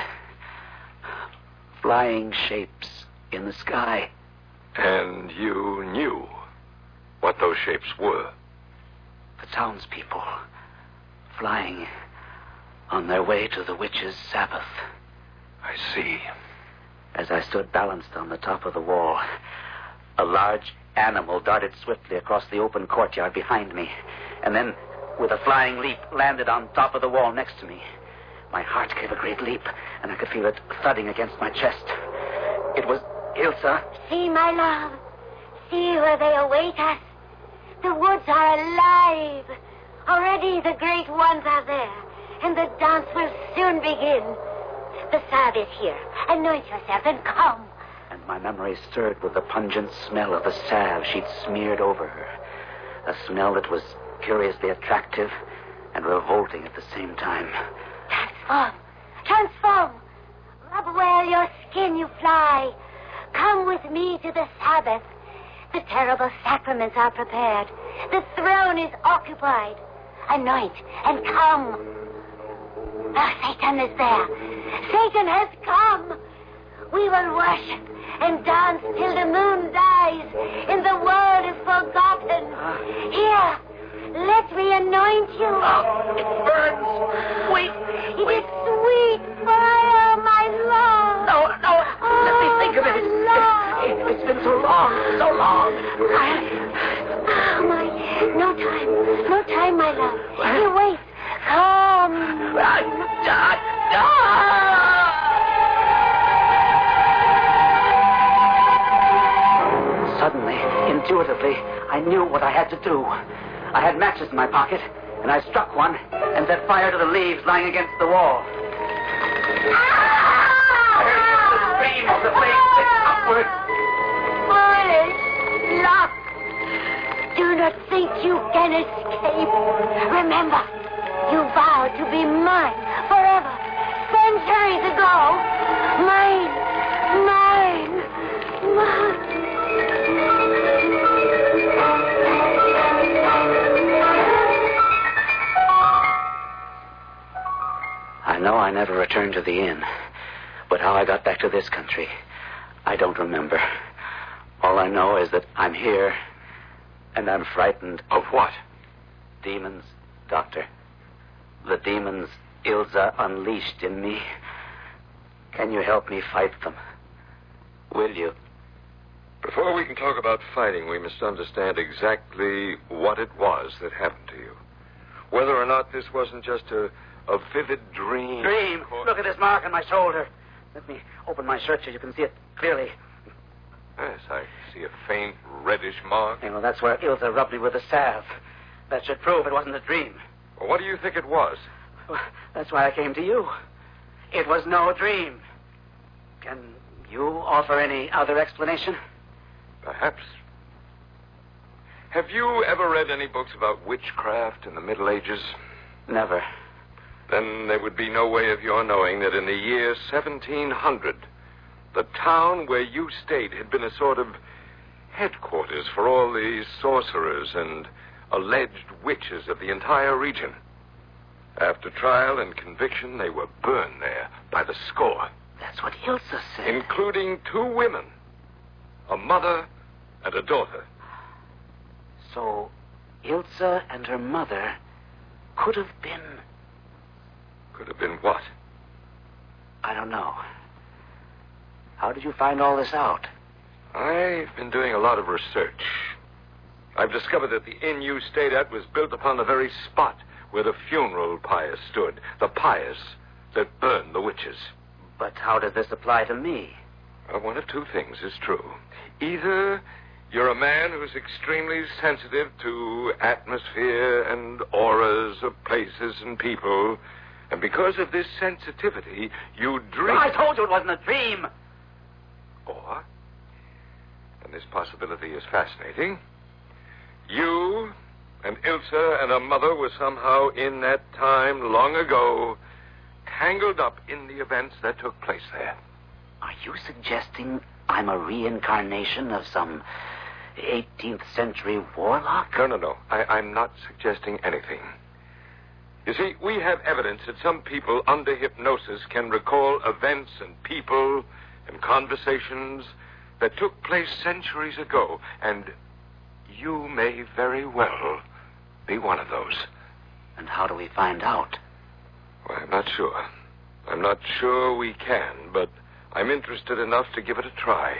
flying shapes in the sky. And you knew what those shapes were? The townspeople, flying on their way to the witches' Sabbath. I see. As I stood balanced on the top of the wall, a large animal darted swiftly across the open courtyard behind me, and then, with a flying leap, landed on top of the wall next to me. My heart gave a great leap, and I could feel it thudding against my chest. It was Ilsa. See, my love. See where they await us. The woods are alive. Already the great ones are there, and the dance will soon begin. The salve is here. Anoint yourself and come. And my memory stirred with the pungent smell of the salve she'd smeared over her. A smell that was curiously attractive and revolting at the same time. Transform. Transform. Rub well your skin, you fly. Come with me to the Sabbath. The terrible sacraments are prepared. The throne is occupied. Anoint and come. Oh, Satan is there. Satan has come. We will worship and dance till the moon dies and the world is forgotten. Here, let me anoint you. It burns. Sweet. It is sweet fire, my love. No. Let me think of it. It's been so long. So long. No time, my love. You wait. Come. Suddenly, intuitively, I knew what I had to do. I had matches in my pocket, and I struck one and set fire to the leaves lying against the wall. I heard the scream of the flames licked upward. Foolish luck. Do not think you can escape. Remember, you vowed to be mine forever, centuries ago. Mine. I know I never returned to the inn, but how I got back to this country, I don't remember. All I know is that I'm here, and I'm frightened. Of what? Demons, Doctor. The demons Ilsa unleashed in me. Can you help me fight them? Will you? Before we can talk about fighting, we must understand exactly what it was that happened to you. Whether or not this wasn't just a vivid dream. Dream? Look at this mark on my shoulder. Let me open my shirt so you can see it clearly. Yes, I see a faint reddish mark. Yeah, well, that's where Ilsa rubbed me with the salve. That should prove it wasn't a dream. Well, what do you think it was? Well, that's why I came to you. It was no dream. Can you offer any other explanation? Perhaps. Have you ever read any books about witchcraft in the Middle Ages? Never. Then there would be no way of your knowing that in the year 1700, the town where you stayed had been a sort of headquarters for all the sorcerers and alleged witches of the entire region. After trial and conviction, they were burned there by the score. That's what Ilsa said. Including 2 women, a mother and a daughter. So Ilsa and her mother could have been... Could have been what? I don't know. How did you find all this out? I've been doing a lot of research. I've discovered that the inn you stayed at was built upon the very spot where the funeral pyre stood. The pyres that burned the witches. But how does this apply to me? One of 2 things is true. Either you're a man who's extremely sensitive to atmosphere and auras of places and people, and because of this sensitivity, you dream... I told you it wasn't a dream. Or, and this possibility is fascinating, you and Ilsa and her mother were somehow in that time long ago tangled up in the events that took place there. Are you suggesting I'm a reincarnation of some 18th century warlock? No. I'm not suggesting anything. You see, we have evidence that some people under hypnosis can recall events and people and conversations that took place centuries ago, and you may very well be one of those. And how do we find out? Well, I'm not sure. I'm not sure we can, but I'm interested enough to give it a try.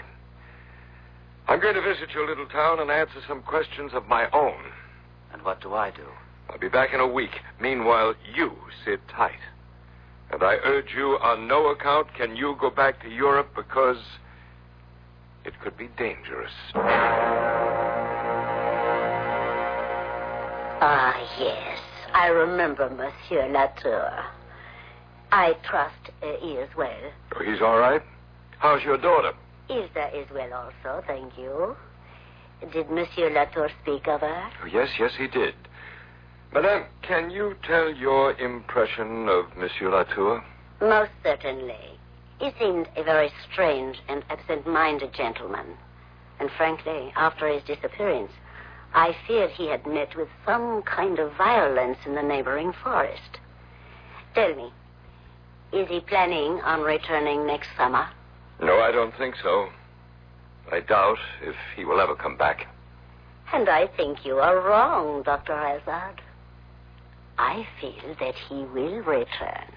I'm going to visit your little town and answer some questions of my own. And what do I do? I'll be back in a week. Meanwhile, you sit tight. And I urge you, on no account can you go back to Europe because it could be dangerous. Ah, yes. I remember Monsieur Latour. I trust he is well. Oh, he's all right? How's your daughter? Ilsa is well also, thank you. Did Monsieur Latour speak of her? Oh, yes, he did. Madame, can you tell your impression of Monsieur Latour? Most certainly. He seemed a very strange and absent-minded gentleman. And frankly, after his disappearance, I feared he had met with some kind of violence in the neighboring forest. Tell me, is he planning on returning next summer? No, I don't think so. I doubt if he will ever come back. And I think you are wrong, Dr. Hazard. I feel that he will return.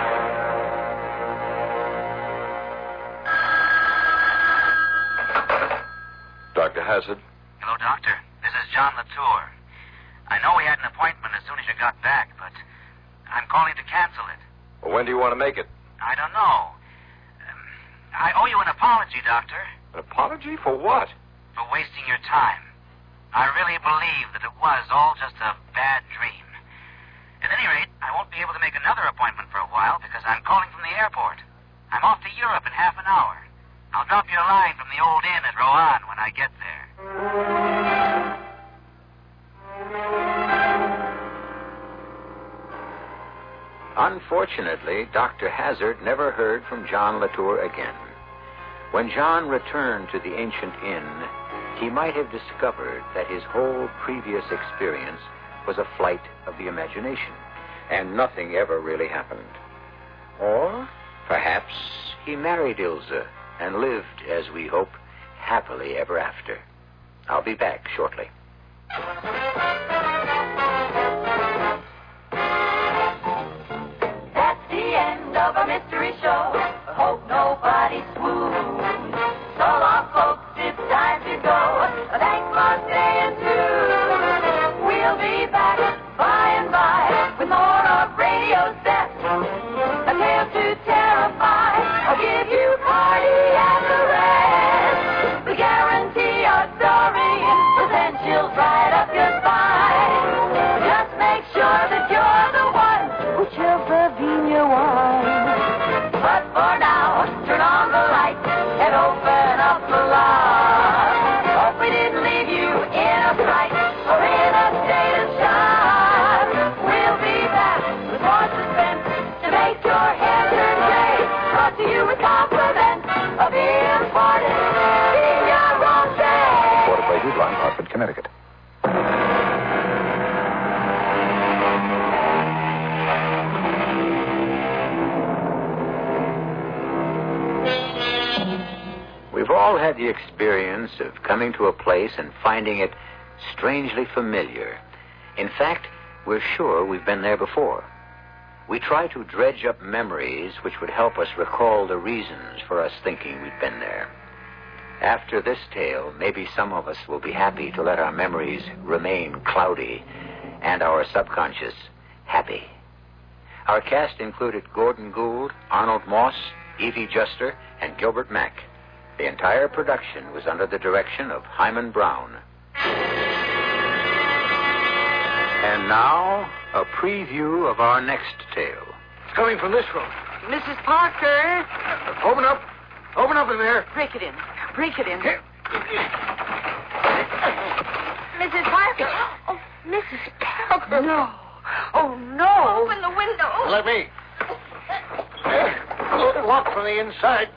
Dr. Hazard? Hello, Doctor. This is John Latour. I know we had an appointment as soon as you got back, but I'm calling to cancel it. Well, when do you want to make it? I don't know. I owe you an apology, Doctor. An apology? For what? For wasting your time. I really believe that it was all just a bad dream. At any rate, I won't be able to make another appointment for a while because I'm calling from the airport. I'm off to Europe in half an hour. I'll drop you a line from the old inn at Rouen when I get there. Unfortunately, Dr. Hazard never heard from John Latour again. When John returned to the ancient inn, he might have discovered that his whole previous experience was a flight of the imagination, and nothing ever really happened. Or perhaps he married Ilsa and lived, as we hope, happily ever after. I'll be back shortly. That's the end of our mystery show. I hope nobody swoons. So long, folks, it's time to go. Thanks for staying tuned. We'll be back by and by with more of Radio Set. A tale to terrify. I'll give you party and the rest. We guarantee our story will send chills right up your spine. Just make sure that you're the one who chills the Vina wine. But for now, turn on the lights and open up the lock. Hope we didn't leave you in a fright or in a state of shock. We'll be back with more suspense to make your hair turn gray. Brought to you with compliments of the important Vina Rosé. Port of Ladies Line, Hartford, Connecticut. We've all had the experience of coming to a place and finding it strangely familiar. In fact, we're sure we've been there before. We try to dredge up memories which would help us recall the reasons for us thinking we'd been there. After this tale, maybe some of us will be happy to let our memories remain cloudy and our subconscious happy. Our cast included Gordon Gould, Arnold Moss, Evie Juster, and Gilbert Mack. The entire production was under the direction of Hyman Brown. And now, a preview of our next tale. It's coming from this room. Mrs. Parker. Open up. Open up in there. Break it in. Break it in. Here. Mrs. Parker. Oh, Mrs. Parker. No. Oh, no. Open the window. Let me. Locked from the inside.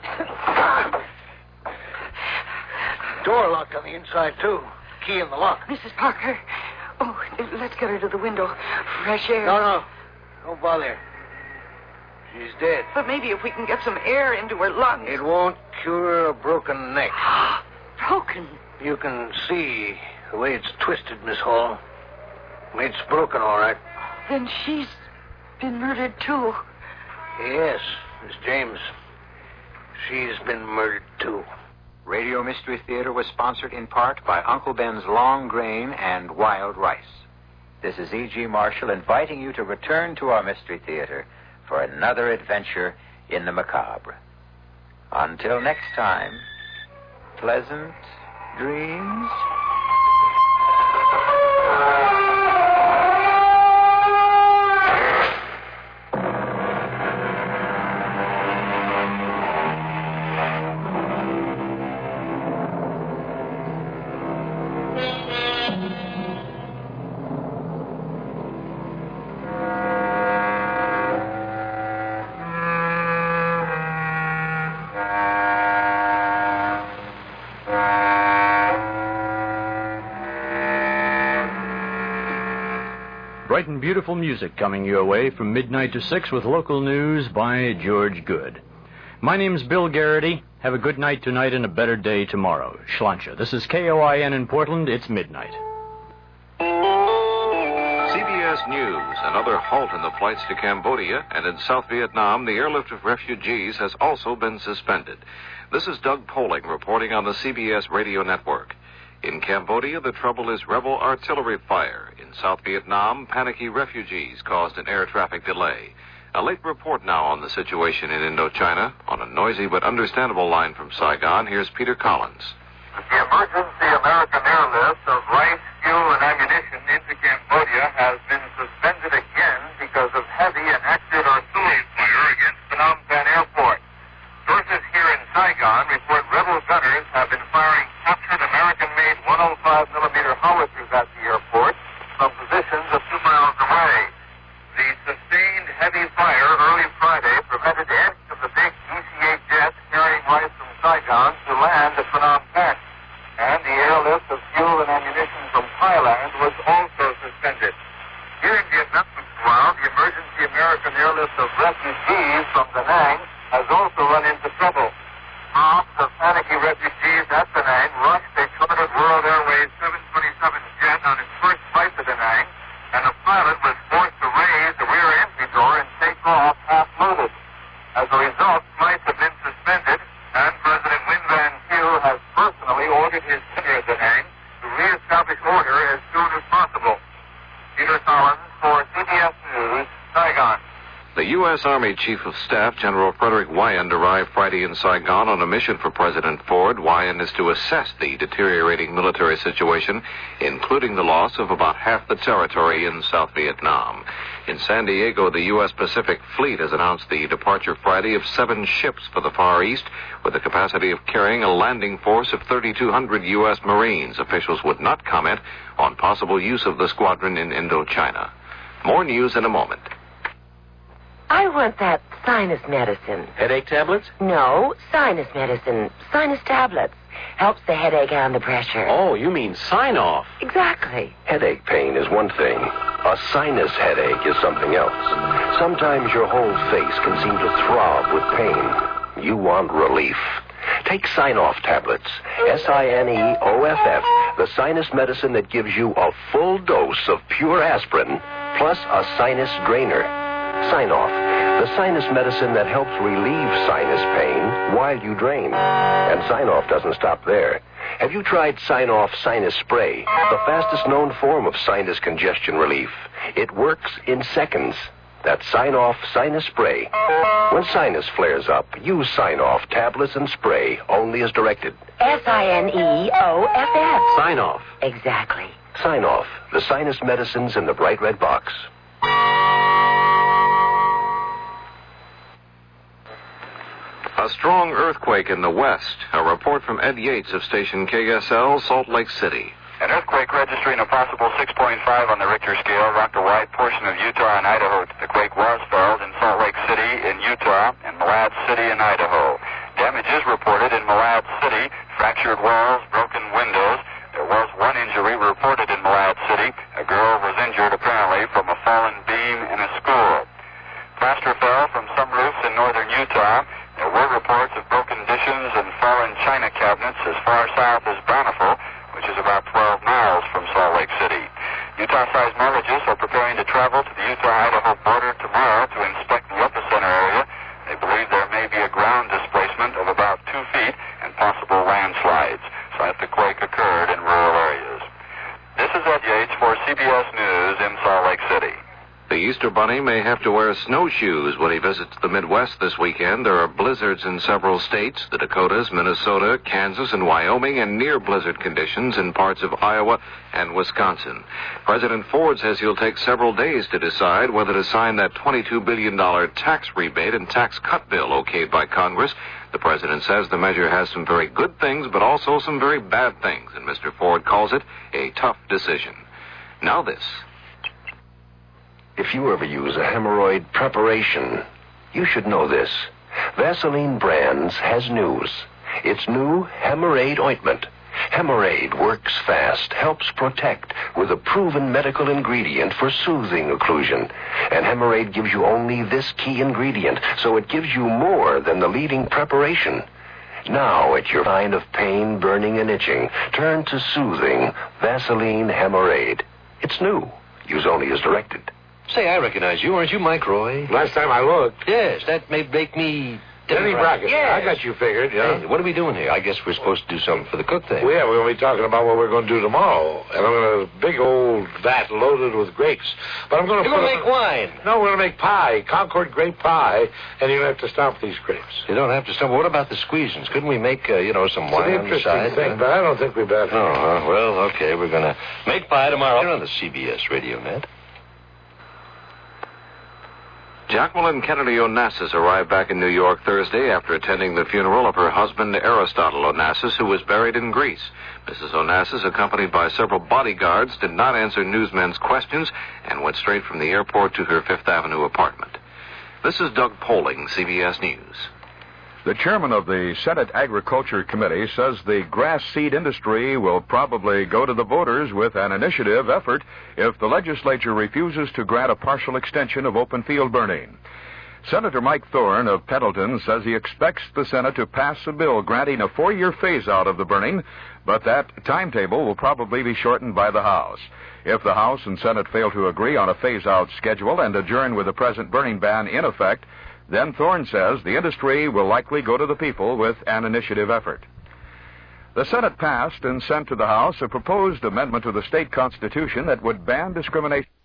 Door locked on the inside, too. Key in the lock. Mrs. Parker. Oh, let's get her to the window. Fresh air. No. Don't bother. She's dead. But maybe if we can get some air into her lungs. It won't cure a broken neck. Broken? You can see the way it's twisted, Miss Hall. It's broken, all right. Then she's been murdered, too. Yes, Miss James. She's been murdered, too. Radio Mystery Theater was sponsored in part by Uncle Ben's Long Grain and Wild Rice. This is E.G. Marshall inviting you to return to our Mystery Theater for another adventure in the macabre. Until next time, pleasant dreams. Bright and beautiful music coming your way from midnight to 6 with local news by George Good. My name's Bill Garrity. Have a good night tonight and a better day tomorrow. Schlancha. This is KOIN in Portland. It's midnight. CBS News. Another halt in the flights to Cambodia, and in South Vietnam, the airlift of refugees has also been suspended. This is Doug Poling reporting on the CBS radio network. In Cambodia, the trouble is rebel artillery fire. In South Vietnam, panicky refugees caused an air traffic delay. A late report now on the situation in Indochina. On a noisy but understandable line from Saigon, here's Peter Collins. The emergency American airlift of rice, fuel, and ammunition into Cambodia has been suspended again because of heavy and accurate artillery fire against Phnom Penh Airport. Sources here in Saigon report rebel gunners have been firing captured American-made 105mm howitzers at the airport from positions a few miles away. The sustained heavy fire early Friday prevented any of the big DC-8 jets carrying rice from Saigon to land at Phnom Penh, and the airlift of fuel and ammunition from Thailand was also suspended. Here in Vietnam, meanwhile, the emergency American airlift of refugees from Da Nang has also run into trouble. Mobs of panicky refugees at Da Nang rushed a chartered World Airways 727 jet on its first flight to Da Nang, and the pilot was forced to raise the rear entry door and take off half-loaded. As a result, flights have been suspended, and President Nguyen Van Thieu has personally ordered his tenure at Da Nang to reestablish order as soon as possible. Peter Collins for CBS News, Saigon. The U.S. Army Chief of Staff, General Frederick Wyand, arrived Friday in Saigon on a mission for President Ford. Wyand is to assess the deteriorating military situation, including the loss of about half the territory in South Vietnam. In San Diego, the U.S. Pacific Fleet has announced the departure Friday of 7 ships for the Far East, with the capacity of carrying a landing force of 3,200 U.S. Marines. Officials would not comment on possible use of the squadron in Indochina. More news in a moment. I want that sinus medicine. Headache tablets? No, sinus medicine. Sinus tablets. Helps the headache and the pressure. Oh, you mean sign-off. Exactly. Headache pain is one thing. A sinus headache is something else. Sometimes your whole face can seem to throb with pain. You want relief. Take Sign-Off tablets. SINEOFF, the sinus medicine that gives you a full dose of pure aspirin, plus a sinus drainer. Sign-Off, the sinus medicine that helps relieve sinus pain while you drain. And Sign-Off doesn't stop there. Have you tried Sign-Off Sinus Spray, the fastest known form of sinus congestion relief? It works in seconds. That's Sign-Off Sinus Spray. When sinus flares up, use Sign-Off tablets and spray only as directed. SINEOFF. Sign-Off. Exactly. Sign-Off, the sinus medicines in the bright red box. A strong earthquake in the west. A report from Ed Yates of station KSL, Salt Lake City. An earthquake registering a possible 6.5 on the Richter scale rocked a wide portion of Utah and Idaho. The quake was felt in Salt Lake City in Utah and Malad City in Idaho. Damages reported in Malad City, fractured walls, broken windows. There was one injury reported in Malad City. A girl was injured apparently from a fallen beam in a school. Plaster fell from some roofs in northern Utah. There were reports of broken dishes and fallen china cabinets as far south as Bountiful, which is about 12 miles from Salt Lake City. Utah seismologists are preparing to travel to the Utah-Idaho border tomorrow to inspect the epicenter area. They believe there may be a ground displacement of about 2 feet and possible landslides, so that the quake occurred in rural areas. This is Ed Yates for CBS News in Salt Lake City. The Easter Bunny may have to wear snowshoes when he visits the Midwest this weekend. There are blizzards in several states, the Dakotas, Minnesota, Kansas, and Wyoming, and near blizzard conditions in parts of Iowa and Wisconsin. President Ford says he'll take several days to decide whether to sign that $22 billion tax rebate and tax cut bill okayed by Congress. The president says the measure has some very good things, but also some very bad things, and Mr. Ford calls it a tough decision. Now this. If you ever use a hemorrhoid preparation, you should know this. Vaseline Brands has news. It's new Hemorrhoid ointment. Hemorrhoid works fast, helps protect with a proven medical ingredient for soothing occlusion. And Hemorrhoid gives you only this key ingredient, so it gives you more than the leading preparation. Now, at your sign of pain, burning, and itching, turn to soothing Vaseline Hemorrhoid. It's new. Use only as directed. Say, I recognize you. Aren't you Mike Roy? Last time I looked. Yes, that may make me... Denny Brackett. Yes. I got you figured, yeah. Hey, what are we doing here? I guess we're supposed to do something for the cook thing. Well, yeah, we're going to be talking about what we're going to do tomorrow. And I'm going to big old vat loaded with grapes. But I'm going to You're going to make wine. No, we're going to make pie, Concord grape pie, and you're going to have to stomp these grapes. You don't have to stomp. What about the squeezins? Couldn't we make, some wine on the It's side? an interesting thing, but I don't think we better. Oh, well, okay. We're going to make pie tomorrow on the CBS Radio Net. Jacqueline Kennedy Onassis arrived back in New York Thursday after attending the funeral of her husband, Aristotle Onassis, who was buried in Greece. Mrs. Onassis, accompanied by several bodyguards, did not answer newsmen's questions and went straight from the airport to her Fifth Avenue apartment. This is Doug Poling, CBS News. The chairman of the Senate Agriculture Committee says the grass seed industry will probably go to the voters with an initiative effort if the legislature refuses to grant a partial extension of open field burning. Senator Mike Thorne of Pendleton says he expects the Senate to pass a bill granting a 4-year phase-out of the burning, but that timetable will probably be shortened by the House. If the House and Senate fail to agree on a phase-out schedule and adjourn with the present burning ban in effect, then Thorne says the industry will likely go to the people with an initiative effort. The Senate passed and sent to the House a proposed amendment to the state constitution that would ban discrimination.